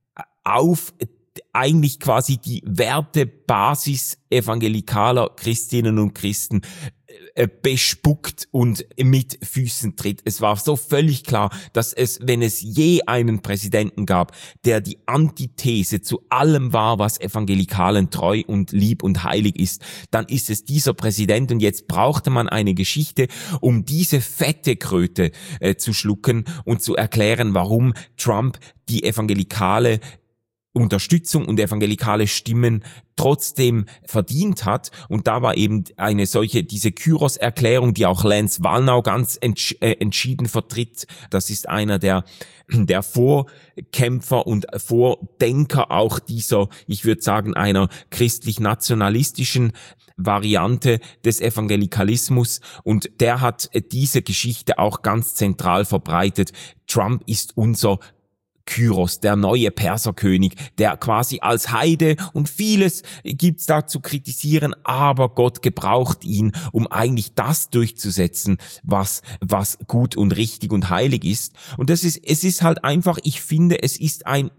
quasi die Wertebasis evangelikaler Christinnen und Christen bespuckt und mit Füßen tritt. Es war so völlig klar, dass wenn es je einen Präsidenten gab, der die Antithese zu allem war, was Evangelikalen treu und lieb und heilig ist, dann ist es dieser Präsident. Und jetzt brauchte man eine Geschichte, um diese fette Kröte zu schlucken und zu erklären, warum Trump die evangelikale Unterstützung und evangelikale Stimmen trotzdem verdient hat. Und da war eben diese Kyros-Erklärung, die auch Lance Wallnau ganz entschieden vertritt. Das ist einer der Vorkämpfer und Vordenker auch dieser, ich würde sagen, einer christlich-nationalistischen Variante des Evangelikalismus. Und der hat diese Geschichte auch ganz zentral verbreitet. Trump ist unser Kyros, der neue Perserkönig, der quasi als Heide, und vieles gibt's da zu kritisieren, aber Gott gebraucht ihn, um eigentlich das durchzusetzen, was gut und richtig und heilig ist. Und es ist halt einfach, ich finde, es ist ein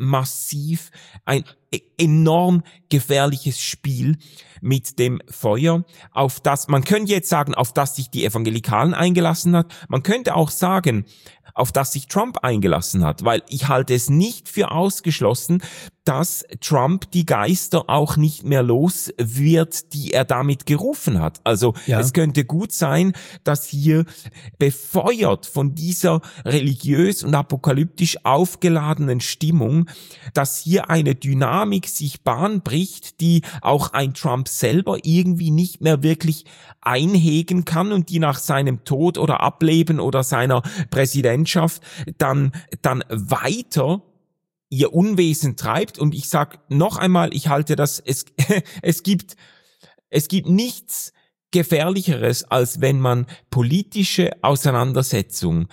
enorm gefährliches Spiel mit dem Feuer, auf das, man könnte jetzt sagen, auf das sich die Evangelikalen eingelassen hat. Man könnte auch sagen, auf das sich Trump eingelassen hat, weil ich halte es nicht für ausgeschlossen, dass Trump die Geister auch nicht mehr los wird, die er damit gerufen hat. Also es könnte gut sein, dass hier befeuert von dieser religiös und apokalyptisch aufgeladenen Stimmung, dass hier eine Dynamik sich Bahn bricht, die auch ein Trump selber irgendwie nicht mehr wirklich einhegen kann und die nach seinem Tod oder Ableben oder seiner Präsidentschaft dann weiter ihr Unwesen treibt. Und ich sag noch einmal, ich halte das, es gibt nichts Gefährlicheres, als wenn man politische Auseinandersetzungen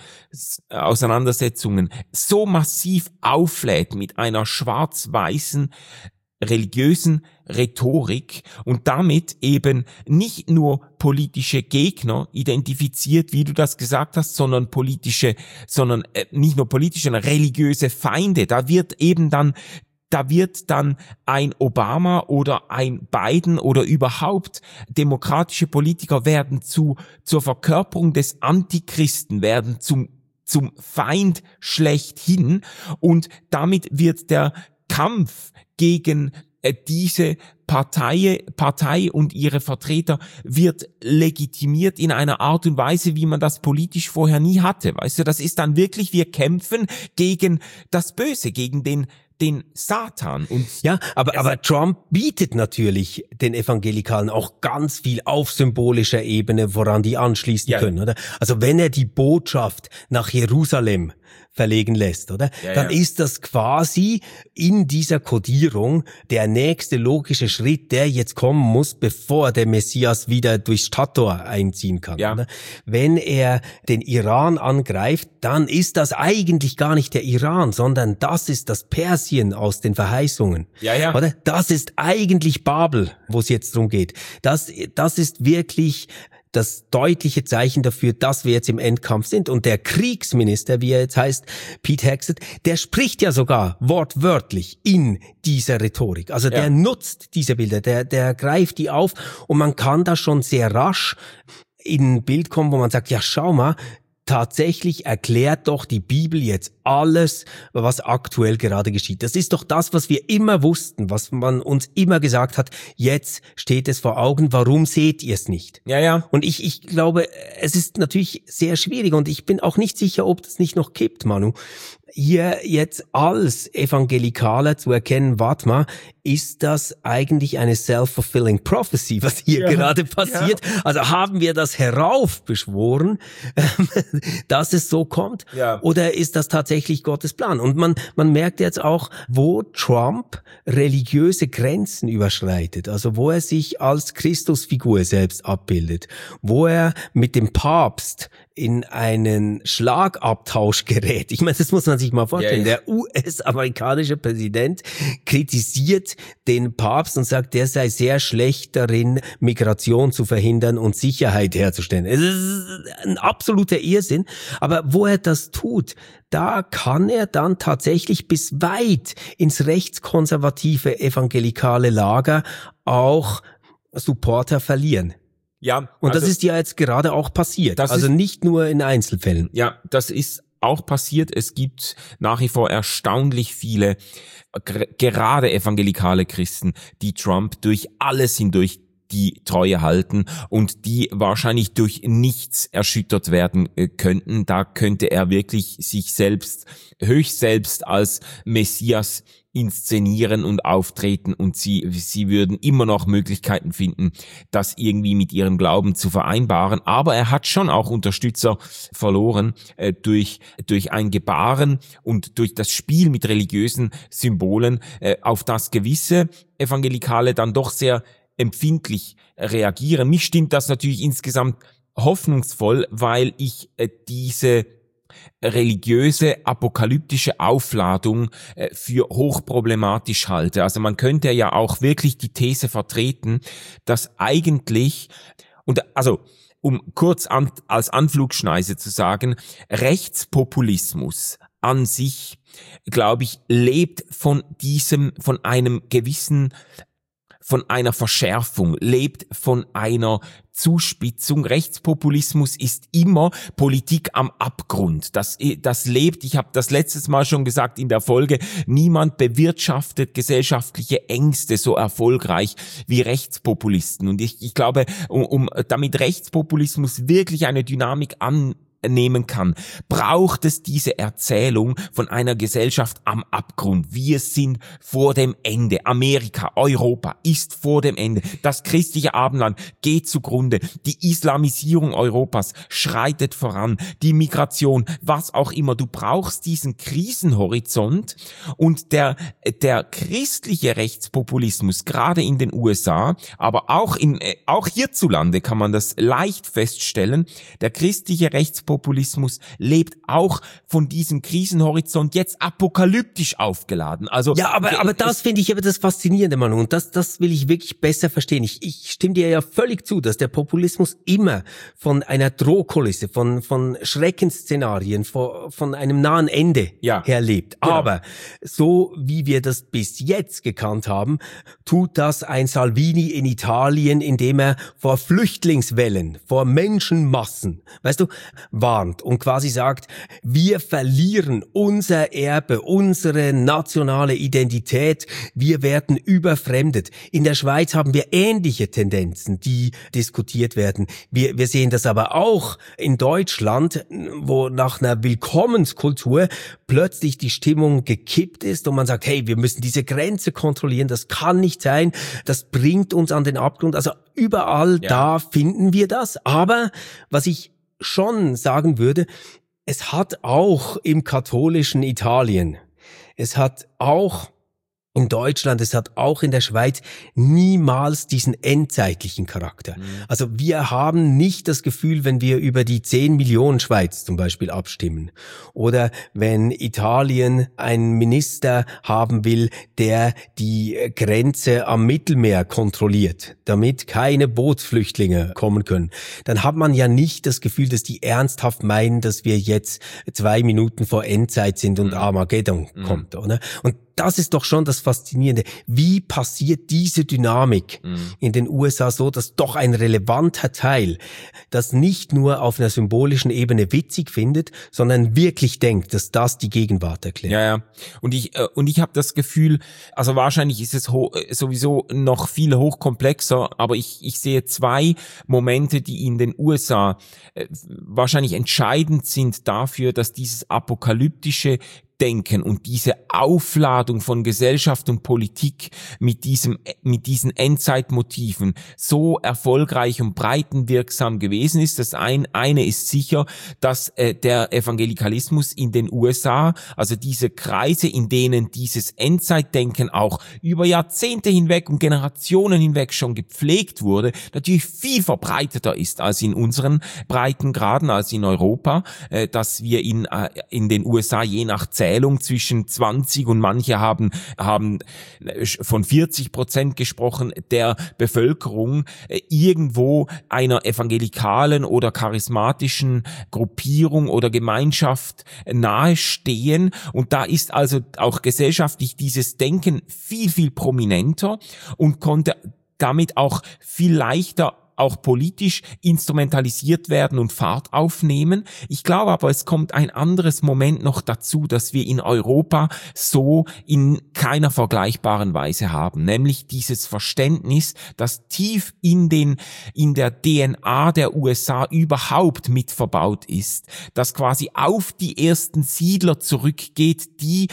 so massiv auflädt mit einer schwarz-weißen religiösen Rhetorik und damit eben nicht nur politische Gegner identifiziert, wie du das gesagt hast, sondern nicht nur politische, sondern religiöse Feinde. Da wird dann ein Obama oder ein Biden oder überhaupt demokratische Politiker werden zur Verkörperung des Antichristen, werden zum Feind schlechthin, und damit wird der Kampf gegen diese Partei und ihre Vertreter wird legitimiert in einer Art und Weise, wie man das politisch vorher nie hatte. Weißt du, das ist dann wirklich, wir kämpfen gegen das Böse, gegen den Satan. Und ja, aber Trump bietet natürlich den Evangelikalen auch ganz viel auf symbolischer Ebene, woran die anschließen können, oder? Also wenn er die Botschaft nach Jerusalem verlegen lässt, oder? Ja, dann ist das quasi in dieser Kodierung der nächste logische Schritt, der jetzt kommen muss, bevor der Messias wieder durchs Stadttor einziehen kann. Ja. Oder? Wenn er den Iran angreift, dann ist das eigentlich gar nicht der Iran, sondern das ist das Persien aus den Verheißungen. Ja. Oder? Das ist eigentlich Babel, wo es jetzt drum geht. Das ist wirklich das deutliche Zeichen dafür, dass wir jetzt im Endkampf sind. Und der Kriegsminister, wie er jetzt heißt, Pete Hegseth, der spricht ja sogar wortwörtlich in dieser Rhetorik. Also der nutzt diese Bilder, der greift die auf und man kann da schon sehr rasch in ein Bild kommen, wo man sagt, ja schau mal, tatsächlich erklärt doch die Bibel jetzt alles, was aktuell gerade geschieht. Das ist doch das, was wir immer wussten, was man uns immer gesagt hat. Jetzt steht es vor Augen. Warum seht ihr es nicht? Ja. Und ich glaube, es ist natürlich sehr schwierig und ich bin auch nicht sicher, ob das nicht noch kippt, Manu. Hier jetzt als Evangelikaler zu erkennen, warte mal, ist das eigentlich eine self-fulfilling prophecy, was hier gerade passiert? Ja. Also haben wir das heraufbeschworen, dass es so kommt? Ja. Oder ist das tatsächlich Gottes Plan? Und man merkt jetzt auch, wo Trump religiöse Grenzen überschreitet, also wo er sich als Christusfigur selbst abbildet, wo er mit dem Papst in einen Schlagabtausch gerät. Ich meine, das muss man sich mal vorstellen. Ja. Der US-amerikanische Präsident kritisiert den Papst und sagt, der sei sehr schlecht darin, Migration zu verhindern und Sicherheit herzustellen. Es ist ein absoluter Irrsinn. Aber wo er das tut, da kann er dann tatsächlich bis weit ins rechtskonservative evangelikale Lager auch Supporter verlieren. Ja. Und das ist ja jetzt gerade auch passiert. Also nicht nur in Einzelfällen. Ja, das ist auch passiert. Es gibt nach wie vor erstaunlich viele, gerade evangelikale Christen, die Trump durch alles hindurch die Treue halten und die wahrscheinlich durch nichts erschüttert werden könnten. Da könnte er wirklich sich höchst selbst als Messias inszenieren und auftreten und sie würden immer noch Möglichkeiten finden, das irgendwie mit ihrem Glauben zu vereinbaren. Aber er hat schon auch Unterstützer verloren durch ein Gebaren und durch das Spiel mit religiösen Symbolen, auf das gewisse Evangelikale dann doch sehr empfindlich reagieren. Mich stimmt das natürlich insgesamt hoffnungsvoll, weil ich diese religiöse, apokalyptische Aufladung für hochproblematisch halte. Also man könnte ja auch wirklich die These vertreten, dass eigentlich, um kurz als Anflugschneise zu sagen, Rechtspopulismus an sich, glaube ich, lebt von einer Verschärfung, lebt von einer Zuspitzung. Rechtspopulismus ist immer Politik am Abgrund. Das lebt, ich habe das letztes Mal schon gesagt in der Folge, niemand bewirtschaftet gesellschaftliche Ängste so erfolgreich wie Rechtspopulisten. Und ich glaube, damit Rechtspopulismus wirklich eine Dynamik annehmen kann, braucht es diese Erzählung von einer Gesellschaft am Abgrund. Wir sind vor dem Ende. Amerika, Europa ist vor dem Ende. Das christliche Abendland geht zugrunde. Die Islamisierung Europas schreitet voran. Die Migration, was auch immer. Du brauchst diesen Krisenhorizont und der christliche Rechtspopulismus, gerade in den USA, aber auch hierzulande kann man das leicht feststellen. Der christliche Rechtspopulismus lebt auch von diesem Krisenhorizont jetzt apokalyptisch aufgeladen. Also ja, aber das finde ich aber das Faszinierende, Manu, und das will ich wirklich besser verstehen. Ich stimme dir ja völlig zu, dass der Populismus immer von einer Drohkulisse, von Schreckensszenarien, von einem nahen Ende her lebt. Genau. Aber so wie wir das bis jetzt gekannt haben, tut das ein Salvini in Italien, indem er vor Flüchtlingswellen, vor Menschenmassen, weißt du, warnt und quasi sagt, wir verlieren unser Erbe, unsere nationale Identität, wir werden überfremdet. In der Schweiz haben wir ähnliche Tendenzen, die diskutiert werden. Wir sehen das aber auch in Deutschland, wo nach einer Willkommenskultur plötzlich die Stimmung gekippt ist und man sagt, hey, wir müssen diese Grenze kontrollieren, das kann nicht sein, das bringt uns an den Abgrund. Also überall da finden wir das, aber was ich schon sagen würde, es hat auch im katholischen Italien, es hat auch in Deutschland, es hat auch in der Schweiz niemals diesen endzeitlichen Charakter. Also wir haben nicht das Gefühl, wenn wir über die 10 Millionen Schweiz zum Beispiel abstimmen oder wenn Italien einen Minister haben will, der die Grenze am Mittelmeer kontrolliert, damit keine Bootsflüchtlinge kommen können, dann hat man ja nicht das Gefühl, dass die ernsthaft meinen, dass wir jetzt 2 Minuten vor Endzeit sind und Armageddon kommt, oder? Und das ist doch schon das Faszinierende. Wie passiert diese Dynamik in den USA so, dass doch ein relevanter Teil das nicht nur auf einer symbolischen Ebene witzig findet, sondern wirklich denkt, dass das die Gegenwart erklärt. Ja. Und ich habe das Gefühl, also wahrscheinlich ist es sowieso noch viel hochkomplexer, aber ich sehe 2 Momente, die in den USA wahrscheinlich entscheidend sind dafür, dass dieses apokalyptische Denken und diese Aufladung von Gesellschaft und Politik mit diesen Endzeitmotiven so erfolgreich und breitenwirksam gewesen ist. Das eine ist sicher, dass der Evangelikalismus in den USA, also diese Kreise, in denen dieses Endzeitdenken auch über Jahrzehnte hinweg und Generationen hinweg schon gepflegt wurde, natürlich viel verbreiteter ist als in unseren Breitengraden, als in Europa, dass wir in den USA je nach Zählung zwischen 20 und manche haben von 40% gesprochen der Bevölkerung irgendwo einer evangelikalen oder charismatischen Gruppierung oder Gemeinschaft nahestehen, und da ist also auch gesellschaftlich dieses Denken viel, viel prominenter und konnte damit auch viel leichter auch politisch instrumentalisiert werden und Fahrt aufnehmen. Ich glaube aber, es kommt ein anderes Moment noch dazu, das wir in Europa so in keiner vergleichbaren Weise haben, nämlich dieses Verständnis, das tief in der DNA der USA überhaupt mit verbaut ist, das quasi auf die ersten Siedler zurückgeht, die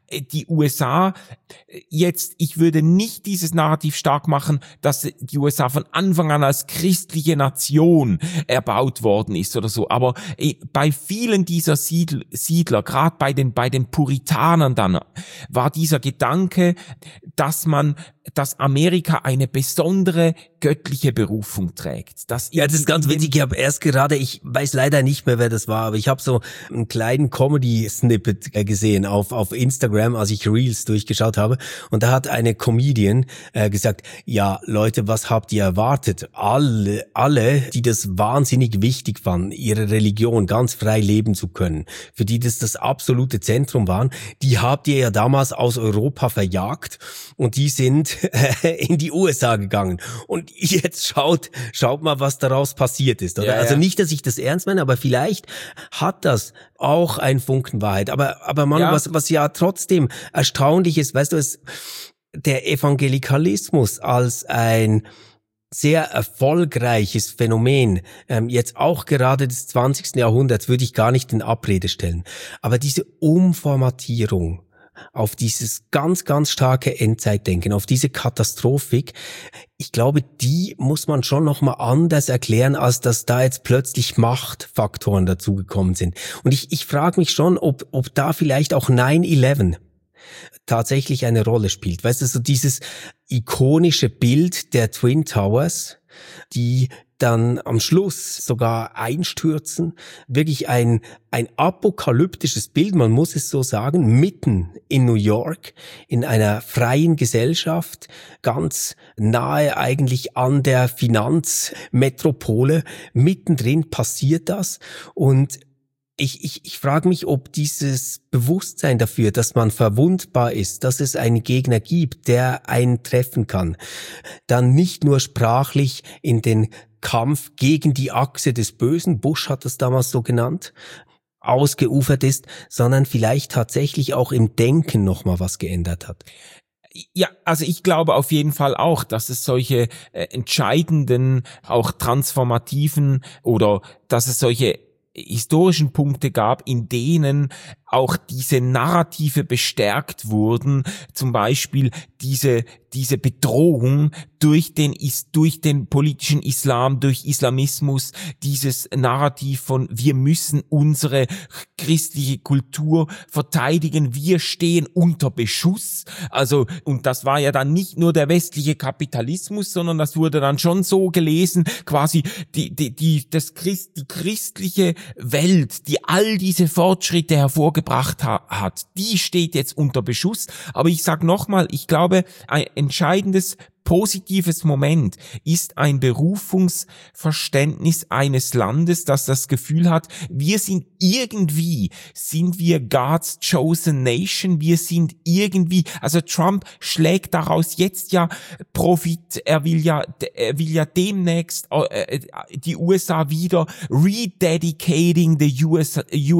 USA jetzt, ich würde nicht dieses Narrativ stark machen, dass die USA von Anfang an als christliche Nation erbaut worden ist oder so, aber bei vielen dieser Siedler, gerade bei den Puritanern dann, war dieser Gedanke, dass Amerika eine besondere göttliche Berufung trägt. Das ist ganz witzig. Ich habe erst gerade, ich weiß leider nicht mehr, wer das war, aber ich habe so einen kleinen Comedy-Snippet gesehen auf Instagram, als ich Reels durchgeschaut habe. Und da hat eine Comedian gesagt, ja, Leute, was habt ihr erwartet? Alle, die das wahnsinnig wichtig fanden, ihre Religion ganz frei leben zu können, für die das absolute Zentrum waren, die habt ihr ja damals aus Europa verjagt und die sind in die USA gegangen. Und jetzt schaut mal, was daraus passiert ist, oder? Ja. Also nicht, dass ich das ernst meine, aber vielleicht hat das auch einen Funken Wahrheit. Aber Manu, was ja trotzdem erstaunlich ist, weißt du, der Evangelikalismus als ein sehr erfolgreiches Phänomen, jetzt auch gerade des 20. Jahrhunderts, würde ich gar nicht in Abrede stellen. Aber diese Umformatierung auf dieses ganz, ganz starke Endzeitdenken, auf diese Katastrophik, ich glaube, die muss man schon nochmal anders erklären, als dass da jetzt plötzlich Machtfaktoren dazugekommen sind. Und ich frage mich schon, ob da vielleicht auch 9/11 tatsächlich eine Rolle spielt. Weißt du, so dieses ikonische Bild der Twin Towers, die dann am Schluss sogar einstürzen. Wirklich ein apokalyptisches Bild, man muss es so sagen, mitten in New York, in einer freien Gesellschaft, ganz nahe eigentlich an der Finanzmetropole. Mittendrin passiert das, und ich frage mich, ob dieses Bewusstsein dafür, dass man verwundbar ist, dass es einen Gegner gibt, der einen treffen kann, dann nicht nur sprachlich in den Kampf gegen die Achse des Bösen, Bush hat das damals so genannt, ausgeufert ist, sondern vielleicht tatsächlich auch im Denken nochmal was geändert hat. Ja, also ich glaube auf jeden Fall auch, dass es solche entscheidenden, auch transformativen oder dass es solche historischen Punkte gab, in denen auch diese Narrative bestärkt wurden, zum Beispiel diese Bedrohung durch den politischen Islam, durch Islamismus, dieses Narrativ von wir müssen unsere christliche Kultur verteidigen, wir stehen unter Beschuss. Also, und das war ja dann nicht nur der westliche Kapitalismus, sondern das wurde dann schon so gelesen, quasi die christliche Welt, die all diese Fortschritte hervorgebracht hat, die steht jetzt unter Beschuss. Aber ich sag nochmal, ich glaube, ein entscheidendes positives Moment ist ein Berufungsverständnis eines Landes, das das Gefühl hat, wir sind God's chosen nation, wir sind irgendwie, also Trump schlägt daraus jetzt ja Profit, er will ja demnächst die USA wieder rededicating the USA,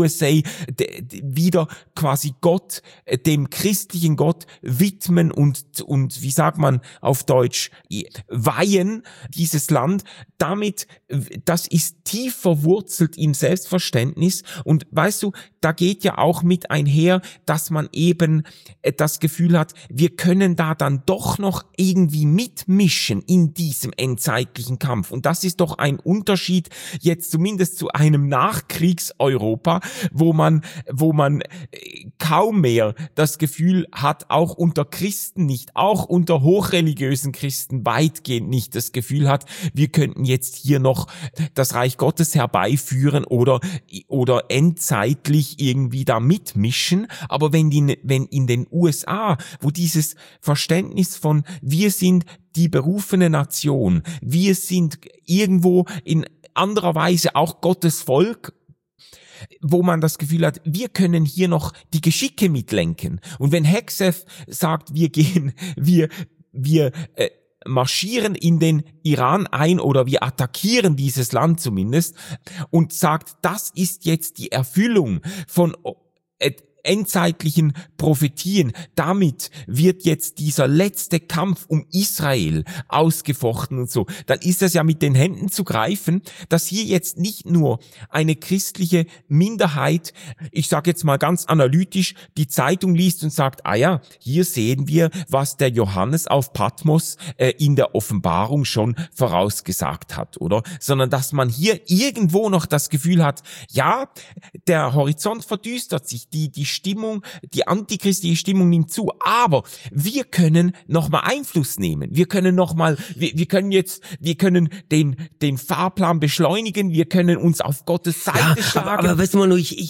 wieder quasi Gott, dem christlichen Gott widmen und wie sagt man auf Deutsch, weihen dieses Land. Damit, das ist tief verwurzelt im Selbstverständnis und weißt du, da geht ja auch mit einher, dass man eben das Gefühl hat, wir können da dann doch noch irgendwie mitmischen in diesem endzeitlichen Kampf und das ist doch ein Unterschied jetzt zumindest zu einem Nachkriegs-Europa, wo man kaum mehr das Gefühl hat, auch unter Christen nicht, auch unter hochreligiösen Christen weitgehend nicht das Gefühl hat, wir könnten jetzt hier noch das Reich Gottes herbeiführen oder endzeitlich irgendwie da mitmischen. Aber wenn in den USA, wo dieses Verständnis von wir sind die berufene Nation, wir sind irgendwo in anderer Weise auch Gottes Volk, wo man das Gefühl hat, wir können hier noch die Geschicke mitlenken. Und wenn Hegseth sagt, wir marschieren in den Iran ein oder wir attackieren dieses Land zumindest und sagt, das ist jetzt die Erfüllung von endzeitlichen Prophetien. Damit wird jetzt dieser letzte Kampf um Israel ausgefochten und so. Dann ist das ja mit den Händen zu greifen, dass hier jetzt nicht nur eine christliche Minderheit, ich sage jetzt mal ganz analytisch, die Zeitung liest und sagt, ah ja, hier sehen wir, was der Johannes auf Patmos in der Offenbarung schon vorausgesagt hat, oder? Sondern dass man hier irgendwo noch das Gefühl hat, ja, der Horizont verdüstert sich, die Stimmung, die antichristliche Stimmung nimmt zu, aber wir können nochmal Einfluss nehmen. Wir können wir können den Fahrplan beschleunigen, wir können uns auf Gottes Seite schlagen. Aber weißt du mal,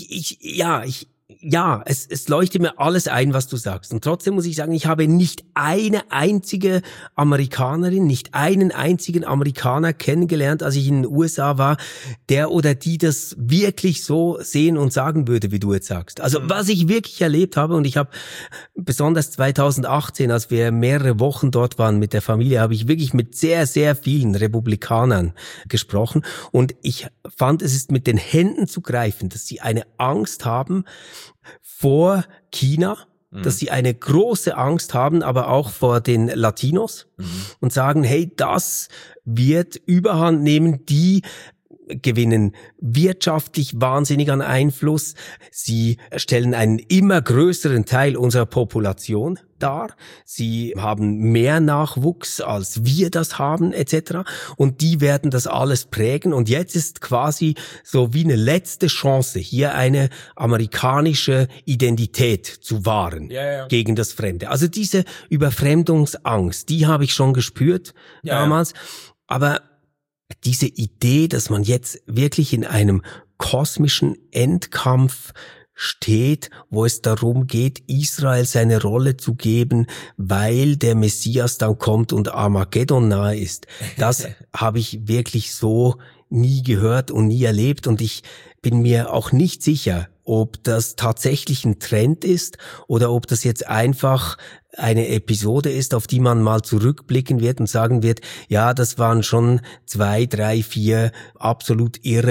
es leuchtet mir alles ein, was du sagst. Und trotzdem muss ich sagen, ich habe nicht eine einzige Amerikanerin, nicht einen einzigen Amerikaner kennengelernt, als ich in den USA war, der oder die das wirklich so sehen und sagen würde, wie du jetzt sagst. Also was ich wirklich erlebt habe, und ich habe besonders 2018, als wir mehrere Wochen dort waren mit der Familie, habe ich wirklich mit sehr, sehr vielen Republikanern gesprochen. Und ich fand, es ist mit den Händen zu greifen, dass sie eine Angst haben vor China, dass sie eine große Angst haben, aber auch vor den Latinos und sagen, hey, das wird Überhand nehmen, die gewinnen wirtschaftlich wahnsinnig an Einfluss. Sie stellen einen immer größeren Teil unserer Population dar. Sie haben mehr Nachwuchs, als wir das haben, etc. Und die werden das alles prägen. Und jetzt ist quasi so wie eine letzte Chance, hier eine amerikanische Identität zu wahren gegen das Fremde. Also diese Überfremdungsangst, die habe ich schon gespürt damals. Aber diese Idee, dass man jetzt wirklich in einem kosmischen Endkampf steht, wo es darum geht, Israel seine Rolle zu geben, weil der Messias dann kommt und Armageddon nahe ist. Das habe ich wirklich so nie gehört und nie erlebt und ich bin mir auch nicht sicher, ob das tatsächlich ein Trend ist oder ob das jetzt einfach eine Episode ist, auf die man mal zurückblicken wird und sagen wird, ja, das waren schon 2, 3, 4 absolut irre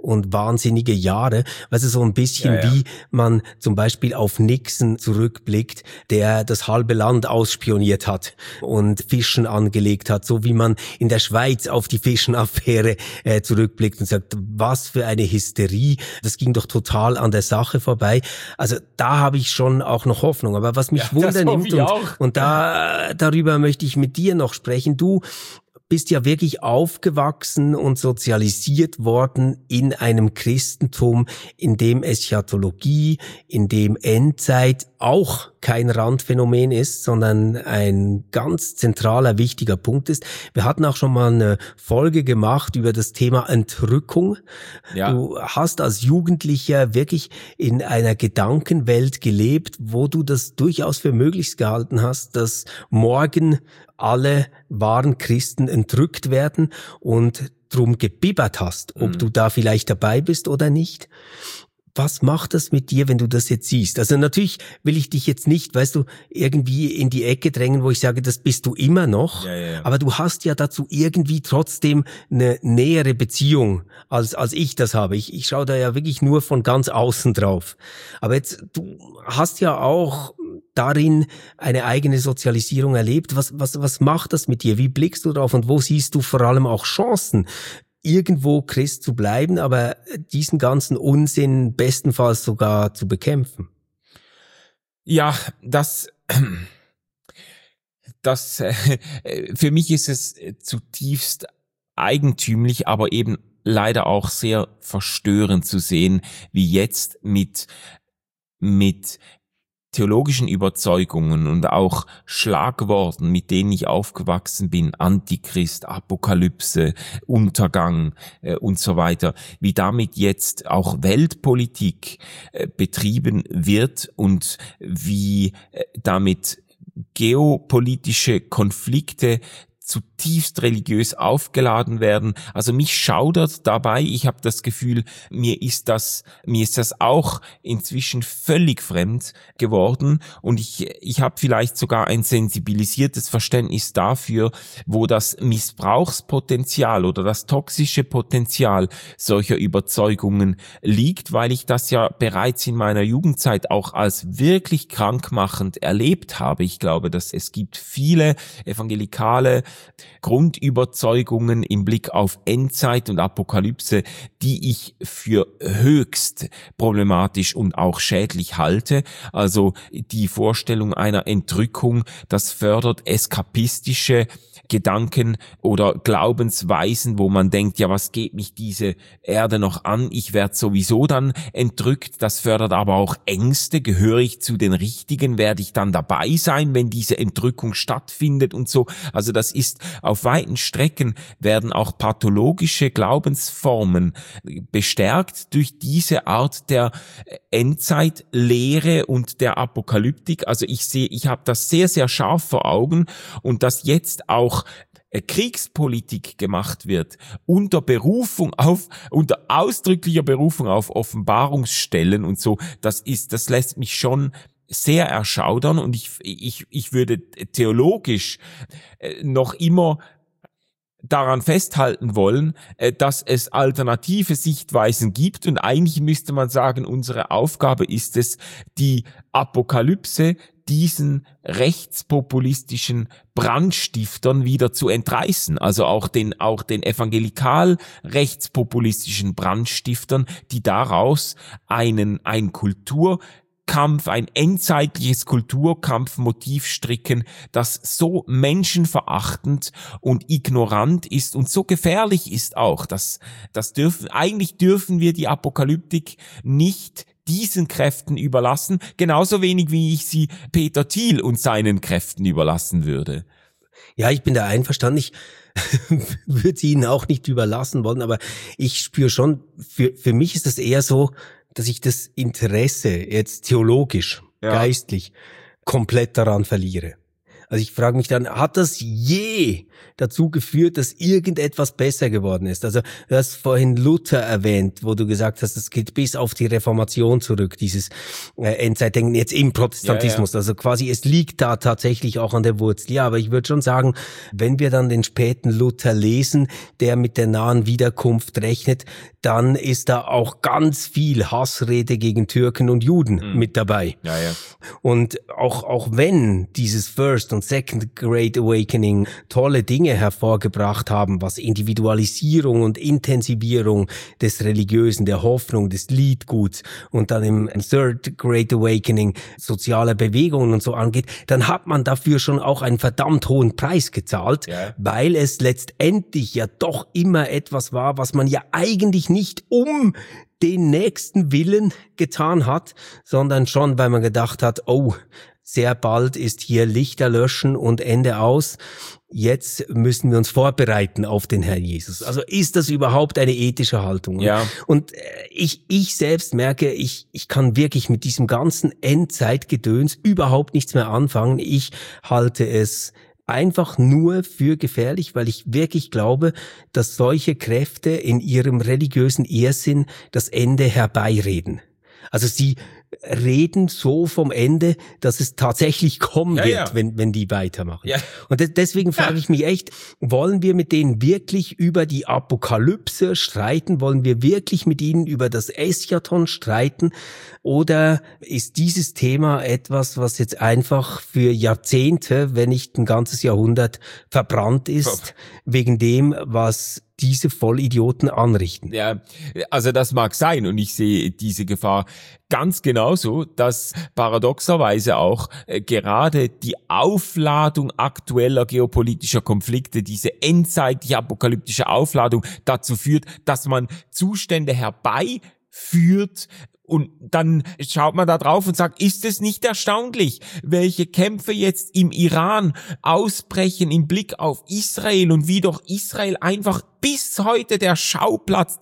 und wahnsinnige Jahre. Also so ein bisschen wie man zum Beispiel auf Nixon zurückblickt, der das halbe Land ausspioniert hat und Fischen angelegt hat, so wie man in der Schweiz auf die Fischen-Affäre zurückblickt und sagt, was für eine Hysterie, das ging doch total an der Sache vorbei. Also da habe ich schon auch noch Hoffnung. Aber was mich wundernimmt und darüber möchte ich mit dir noch sprechen. Du bist ja wirklich aufgewachsen und sozialisiert worden in einem Christentum, in dem Eschatologie, in dem Endzeit auch kein Randphänomen ist, sondern ein ganz zentraler, wichtiger Punkt ist. Wir hatten auch schon mal eine Folge gemacht über das Thema Entrückung. Ja. Du hast als Jugendlicher wirklich in einer Gedankenwelt gelebt, wo du das durchaus für möglich gehalten hast, dass morgen alle wahren Christen entrückt werden und drum gebibbert hast, ob du da vielleicht dabei bist oder nicht. Was macht das mit dir, wenn du das jetzt siehst? Also natürlich will ich dich jetzt nicht, weißt du, irgendwie in die Ecke drängen, wo ich sage, das bist du immer noch. Ja. Aber du hast ja dazu irgendwie trotzdem eine nähere Beziehung, als ich das habe. Ich schaue da ja wirklich nur von ganz außen drauf. Aber jetzt, du hast ja auch darin eine eigene Sozialisierung erlebt. Was macht das mit dir? Wie blickst du drauf und wo siehst du vor allem auch Chancen, irgendwo Christ zu bleiben, aber diesen ganzen Unsinn bestenfalls sogar zu bekämpfen? Ja, für mich ist es zutiefst eigentümlich, aber eben leider auch sehr verstörend zu sehen, wie jetzt mit theologischen Überzeugungen und auch Schlagworten, mit denen ich aufgewachsen bin, Antichrist, Apokalypse, Untergang und so weiter, wie damit jetzt auch Weltpolitik betrieben wird und wie damit geopolitische Konflikte zutiefst religiös aufgeladen werden. Also mich schaudert dabei, ich habe das Gefühl, mir ist das auch inzwischen völlig fremd geworden und ich habe vielleicht sogar ein sensibilisiertes Verständnis dafür, wo das Missbrauchspotenzial oder das toxische Potenzial solcher Überzeugungen liegt, weil ich das ja bereits in meiner Jugendzeit auch als wirklich krankmachend erlebt habe. Ich glaube, dass es gibt viele evangelikale Grundüberzeugungen im Blick auf Endzeit und Apokalypse, die ich für höchst problematisch und auch schädlich halte. Also die Vorstellung einer Entrückung, das fördert eskapistische Gedanken oder Glaubensweisen, wo man denkt, ja, was geht mich diese Erde noch an? Ich werde sowieso dann entrückt. Das fördert aber auch Ängste. Gehöre ich zu den Richtigen? Werde ich dann dabei sein, wenn diese Entrückung stattfindet und so? Also das ist auf weiten Strecken werden auch pathologische Glaubensformen bestärkt durch diese Art der Endzeitlehre und der Apokalyptik. Also ich habe das sehr, sehr scharf vor Augen und dass jetzt auch Kriegspolitik gemacht wird unter ausdrücklicher Berufung auf Offenbarungsstellen und so, das lässt mich schon sehr erschaudern und ich würde theologisch noch immer daran festhalten wollen, dass es alternative Sichtweisen gibt und eigentlich müsste man sagen, unsere Aufgabe ist es, die Apokalypse diesen rechtspopulistischen Brandstiftern wieder zu entreißen, also auch den evangelikal rechtspopulistischen Brandstiftern, die daraus ein Kulturkampf, ein endzeitliches Kulturkampfmotiv stricken, das so menschenverachtend und ignorant ist und so gefährlich ist auch, eigentlich dürfen wir die Apokalyptik nicht diesen Kräften überlassen, genauso wenig wie ich sie Peter Thiel und seinen Kräften überlassen würde. Ja, ich bin da einverstanden. Ich würde sie ihnen auch nicht überlassen wollen, aber ich spüre schon, für mich ist es eher so, dass ich das Interesse jetzt theologisch, geistlich komplett daran verliere. Also ich frage mich dann, hat das je dazu geführt, dass irgendetwas besser geworden ist? Also du hast vorhin Luther erwähnt, wo du gesagt hast, es geht bis auf die Reformation zurück, dieses Endzeitdenken jetzt im Protestantismus. Ja. Also quasi es liegt da tatsächlich auch an der Wurzel. Ja, aber ich würde schon sagen, wenn wir dann den späten Luther lesen, der mit der nahen Wiederkunft rechnet, dann ist da auch ganz viel Hassrede gegen Türken und Juden mit dabei. Ja, ja. Und auch wenn dieses First und Second Great Awakening tolle Dinge hervorgebracht haben, was Individualisierung und Intensivierung des Religiösen, der Hoffnung, des Liedguts und dann im Third Great Awakening soziale Bewegungen und so angeht, dann hat man dafür schon auch einen verdammt hohen Preis gezahlt, weil es letztendlich ja doch immer etwas war, was man ja eigentlich nicht um den nächsten Willen getan hat, sondern schon, weil man gedacht hat, oh, sehr bald ist hier Lichter löschen und Ende aus. Jetzt müssen wir uns vorbereiten auf den Herrn Jesus. Also ist das überhaupt eine ethische Haltung? Ja. Und ich selbst merke, ich kann wirklich mit diesem ganzen Endzeitgedöns überhaupt nichts mehr anfangen. Ich halte es einfach nur für gefährlich, weil ich wirklich glaube, dass solche Kräfte in ihrem religiösen Irrsinn das Ende herbeireden. Also sie reden so vom Ende, dass es tatsächlich kommen wird, wenn die weitermachen. Ja. Und deswegen frage ich mich echt, wollen wir mit denen wirklich über die Apokalypse streiten? Wollen wir wirklich mit ihnen über das Eschaton streiten? Oder ist dieses Thema etwas, was jetzt einfach für Jahrzehnte, wenn nicht ein ganzes Jahrhundert verbrannt ist, wegen dem, was diese Vollidioten anrichten? Ja, also das mag sein und ich sehe diese Gefahr ganz genauso, dass paradoxerweise auch gerade die Aufladung aktueller geopolitischer Konflikte, diese endzeitliche apokalyptische Aufladung dazu führt, dass man Zustände herbeiführt, und dann schaut man da drauf und sagt, ist es nicht erstaunlich, welche Kämpfe jetzt im Iran ausbrechen im Blick auf Israel und wie doch Israel einfach bis heute der Schauplatz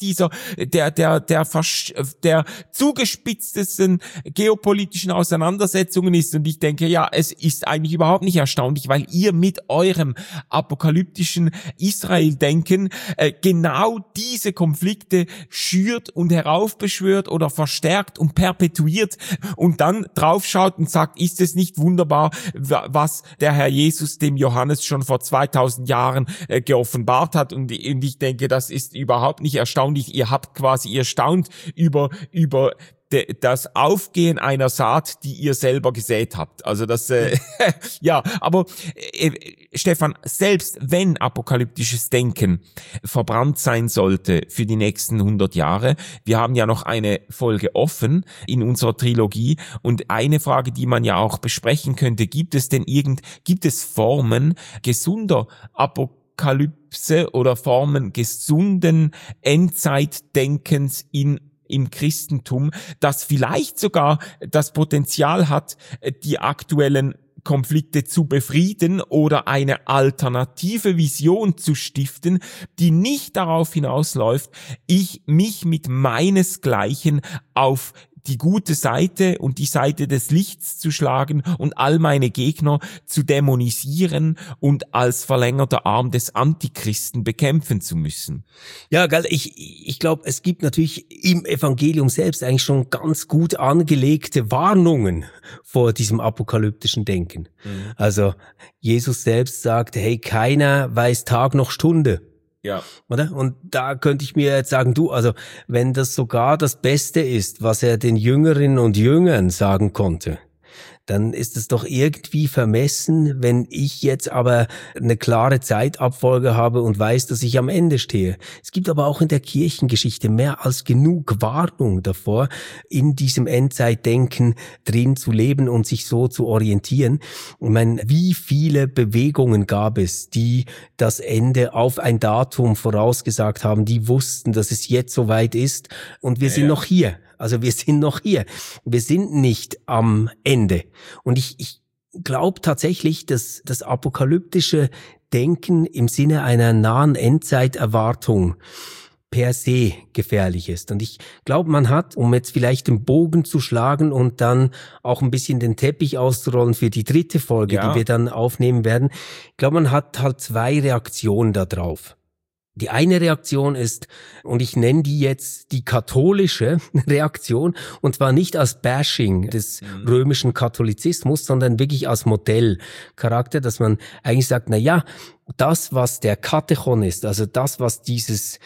der zugespitztesten geopolitischen Auseinandersetzungen ist. Und ich denke, ja, es ist eigentlich überhaupt nicht erstaunlich, weil ihr mit eurem apokalyptischen Israel-Denken genau diese Konflikte schürt und heraufbeschwört oder verstärkt und perpetuiert und dann draufschaut und sagt, ist es nicht wunderbar, was der Herr Jesus dem Johannes schon vor 2000 Jahren geoffenbart hat. Und ich denke, das ist überhaupt nicht erstaunlich. Ihr staunt über das Aufgehen einer Saat, die ihr selber gesät habt. Also das, ja, aber Stefan, selbst wenn apokalyptisches Denken verbrannt sein sollte für die nächsten 100 Jahre, wir haben ja noch eine Folge offen in unserer Trilogie und eine Frage, die man ja auch besprechen könnte, gibt es Formen gesunder Apokalypse oder Formen gesunden Endzeitdenkens im Christentum, das vielleicht sogar das Potenzial hat, die aktuellen Konflikte zu befrieden oder eine alternative Vision zu stiften, die nicht darauf hinausläuft, mich mit meinesgleichen auf die gute Seite und die Seite des Lichts zu schlagen und all meine Gegner zu dämonisieren und als verlängerter Arm des Antichristen bekämpfen zu müssen. Ja, geil. Ich glaube, es gibt natürlich im Evangelium selbst eigentlich schon ganz gut angelegte Warnungen vor diesem apokalyptischen Denken. Also Jesus selbst sagt, hey, keiner weiß Tag noch Stunde. Ja. Oder? Und da könnte ich mir jetzt sagen, also wenn das sogar das Beste ist, was er den Jüngerinnen und Jüngern sagen konnte, dann ist es doch irgendwie vermessen, wenn ich jetzt aber eine klare Zeitabfolge habe und weiß, dass ich am Ende stehe. Es gibt aber auch in der Kirchengeschichte mehr als genug Warnung davor, in diesem Endzeitdenken drin zu leben und sich so zu orientieren. Ich meine, wie viele Bewegungen gab es, die das Ende auf ein Datum vorausgesagt haben, die wussten, dass es jetzt soweit ist und wir sind noch hier. Also wir sind noch hier. Wir sind nicht am Ende. Und ich glaube tatsächlich, dass das apokalyptische Denken im Sinne einer nahen Endzeiterwartung per se gefährlich ist. Und ich glaube, man hat, um jetzt vielleicht den Bogen zu schlagen und dann auch ein bisschen den Teppich auszurollen für die 3. Folge, die wir dann aufnehmen werden, ich glaube, man hat halt 2 Reaktionen darauf. Die eine Reaktion ist, und ich nenne die jetzt die katholische Reaktion, und zwar nicht als Bashing des römischen Katholizismus, sondern wirklich als Modellcharakter, dass man eigentlich sagt, na ja, das, was der Katechon ist, also das, was dieses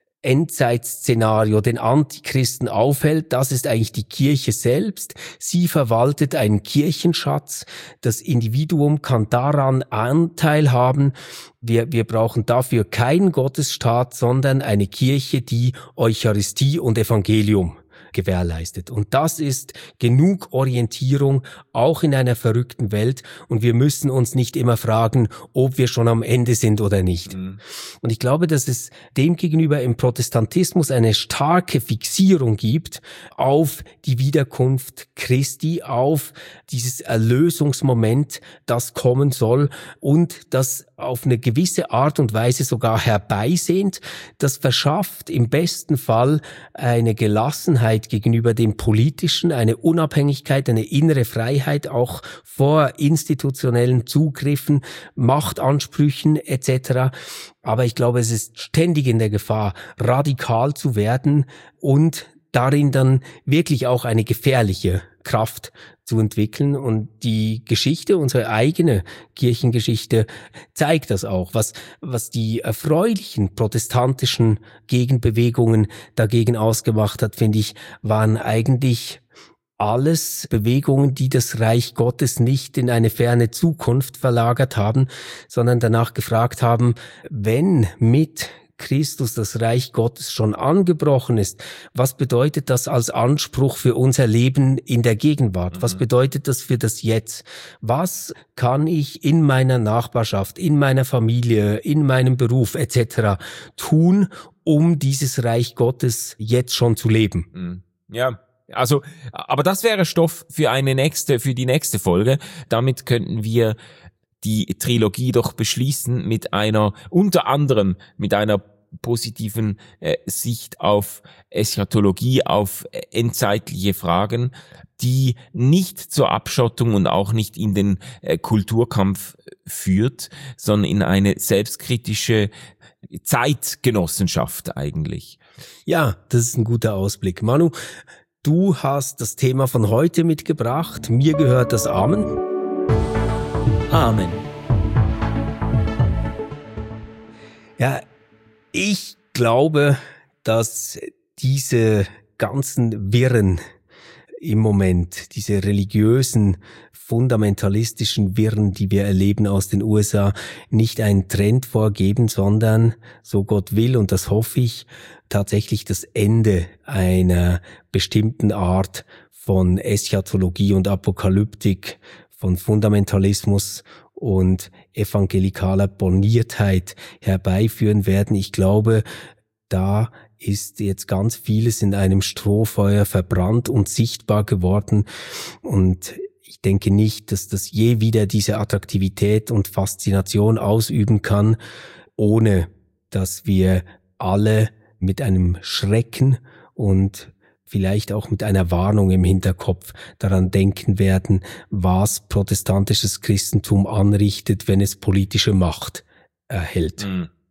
Endzeitszenario den Antichristen aufhält, das ist eigentlich die Kirche selbst. Sie verwaltet einen Kirchenschatz. Das Individuum kann daran Anteil haben. Wir brauchen dafür keinen Gottesstaat, sondern eine Kirche, die Eucharistie und Evangelium gewährleistet. Und das ist genug Orientierung, auch in einer verrückten Welt. Und wir müssen uns nicht immer fragen, ob wir schon am Ende sind oder nicht. Und ich glaube, dass es demgegenüber im Protestantismus eine starke Fixierung gibt auf die Wiederkunft Christi, auf dieses Erlösungsmoment, das kommen soll und das auf eine gewisse Art und Weise sogar herbeisehnt. Das verschafft im besten Fall eine Gelassenheit gegenüber dem Politischen, eine Unabhängigkeit, eine innere Freiheit auch vor institutionellen Zugriffen, Machtansprüchen etc. Aber ich glaube, es ist ständig in der Gefahr, radikal zu werden und darin dann wirklich auch eine gefährliche Kraft zu entwickeln. Und die Geschichte, unsere eigene Kirchengeschichte, zeigt das auch. Was die erfreulichen protestantischen Gegenbewegungen dagegen ausgemacht hat, finde ich, waren eigentlich alles Bewegungen, die das Reich Gottes nicht in eine ferne Zukunft verlagert haben, sondern danach gefragt haben, wenn mit Christus das Reich Gottes schon angebrochen ist, was bedeutet das als Anspruch für unser Leben in der Gegenwart? Was bedeutet das für das Jetzt? Was kann ich in meiner Nachbarschaft, in meiner Familie, in meinem Beruf etc. tun, um dieses Reich Gottes jetzt schon zu leben? Ja. Also, aber das wäre Stoff für die nächste Folge. Damit könnten wir die Trilogie doch beschließen unter anderem mit einer positiven Sicht auf Eschatologie, auf endzeitliche Fragen, die nicht zur Abschottung und auch nicht in den Kulturkampf führt, sondern in eine selbstkritische Zeitgenossenschaft eigentlich. Ja, das ist ein guter Ausblick. Manu, du hast das Thema von heute mitgebracht. Mir gehört das Amen. Amen. Ja, ich glaube, dass diese ganzen Wirren im Moment, diese religiösen, fundamentalistischen Wirren, die wir erleben aus den USA, nicht einen Trend vorgeben, sondern, so Gott will, und das hoffe ich, tatsächlich das Ende einer bestimmten Art von Eschatologie und Apokalyptik, von Fundamentalismus und evangelikaler Borniertheit herbeiführen werden. Ich glaube, da ist jetzt ganz vieles in einem Strohfeuer verbrannt und sichtbar geworden. Und ich denke nicht, dass das je wieder diese Attraktivität und Faszination ausüben kann, ohne dass wir alle mit einem Schrecken und vielleicht auch mit einer Warnung im Hinterkopf daran denken werden, was protestantisches Christentum anrichtet, wenn es politische Macht erhält.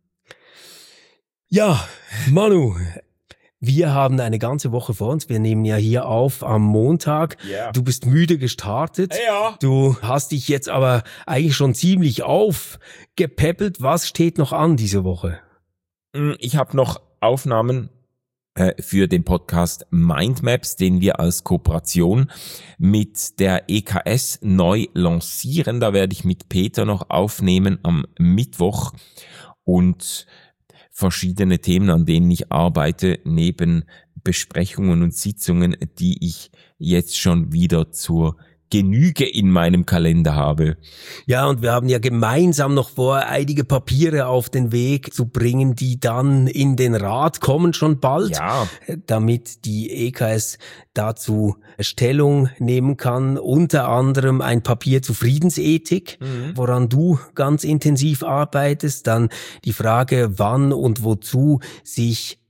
Ja, Manu, wir haben eine ganze Woche vor uns. Wir nehmen ja hier auf am Montag. Yeah. Du bist müde gestartet. Ja. Du hast dich jetzt aber eigentlich schon ziemlich aufgepäppelt. Was steht noch an diese Woche? Ich habe noch Aufnahmen für den Podcast Mindmaps, den wir als Kooperation mit der EKS neu lancieren. Da werde ich mit Peter noch aufnehmen am Mittwoch und verschiedene Themen, an denen ich arbeite, neben Besprechungen und Sitzungen, die ich jetzt schon wieder zur Genüge in meinem Kalender habe. Ja, und wir haben ja gemeinsam noch vor, einige Papiere auf den Weg zu bringen, die dann in den Rat kommen schon bald, Ja. damit die EKS dazu Stellung nehmen kann. Unter anderem ein Papier zu Friedensethik, woran du ganz intensiv arbeitest. Dann die Frage, wann und wozu sich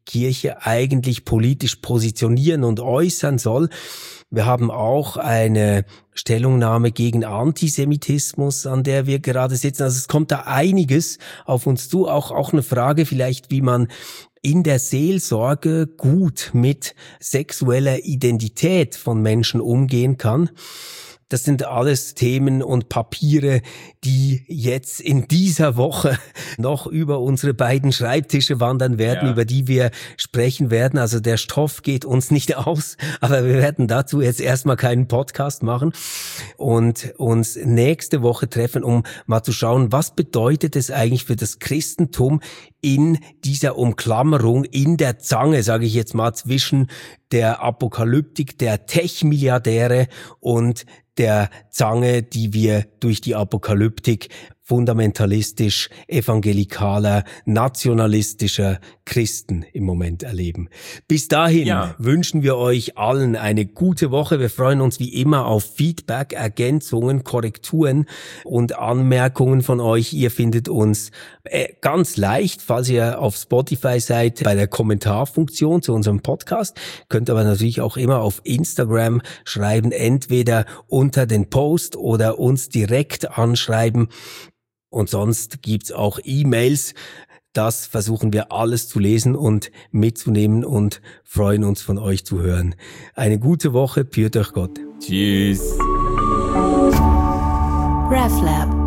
Kirche eigentlich politisch positionieren und äußern soll. Wir haben auch eine Stellungnahme gegen Antisemitismus, an der wir gerade sitzen. Also es kommt da einiges auf uns zu. Auch eine Frage vielleicht, wie man in der Seelsorge gut mit sexueller Identität von Menschen umgehen kann. Das sind alles Themen und Papiere, die jetzt in dieser Woche noch über unsere beiden Schreibtische wandern werden, über die wir sprechen werden. Also der Stoff geht uns nicht aus, aber wir werden dazu jetzt erstmal keinen Podcast machen und uns nächste Woche treffen, um mal zu schauen, was bedeutet es eigentlich für das Christentum in dieser Umklammerung, in der Zange, sage ich jetzt mal, zwischen der Apokalyptik, der Tech-Milliardäre und der Zange, die wir durch die Apokalyptik fundamentalistisch, evangelikaler, nationalistischer Christen im Moment erleben. Bis dahin wünschen wir euch allen eine gute Woche. Wir freuen uns wie immer auf Feedback, Ergänzungen, Korrekturen und Anmerkungen von euch. Ihr findet uns ganz leicht, falls ihr auf Spotify seid, bei der Kommentarfunktion zu unserem Podcast. Könnt aber natürlich auch immer auf Instagram schreiben, entweder unter den Post oder uns direkt anschreiben. Und sonst gibt's auch E-Mails. Das versuchen wir alles zu lesen und mitzunehmen und freuen uns von euch zu hören. Eine gute Woche, pfiat euch Gott. Tschüss. RefLab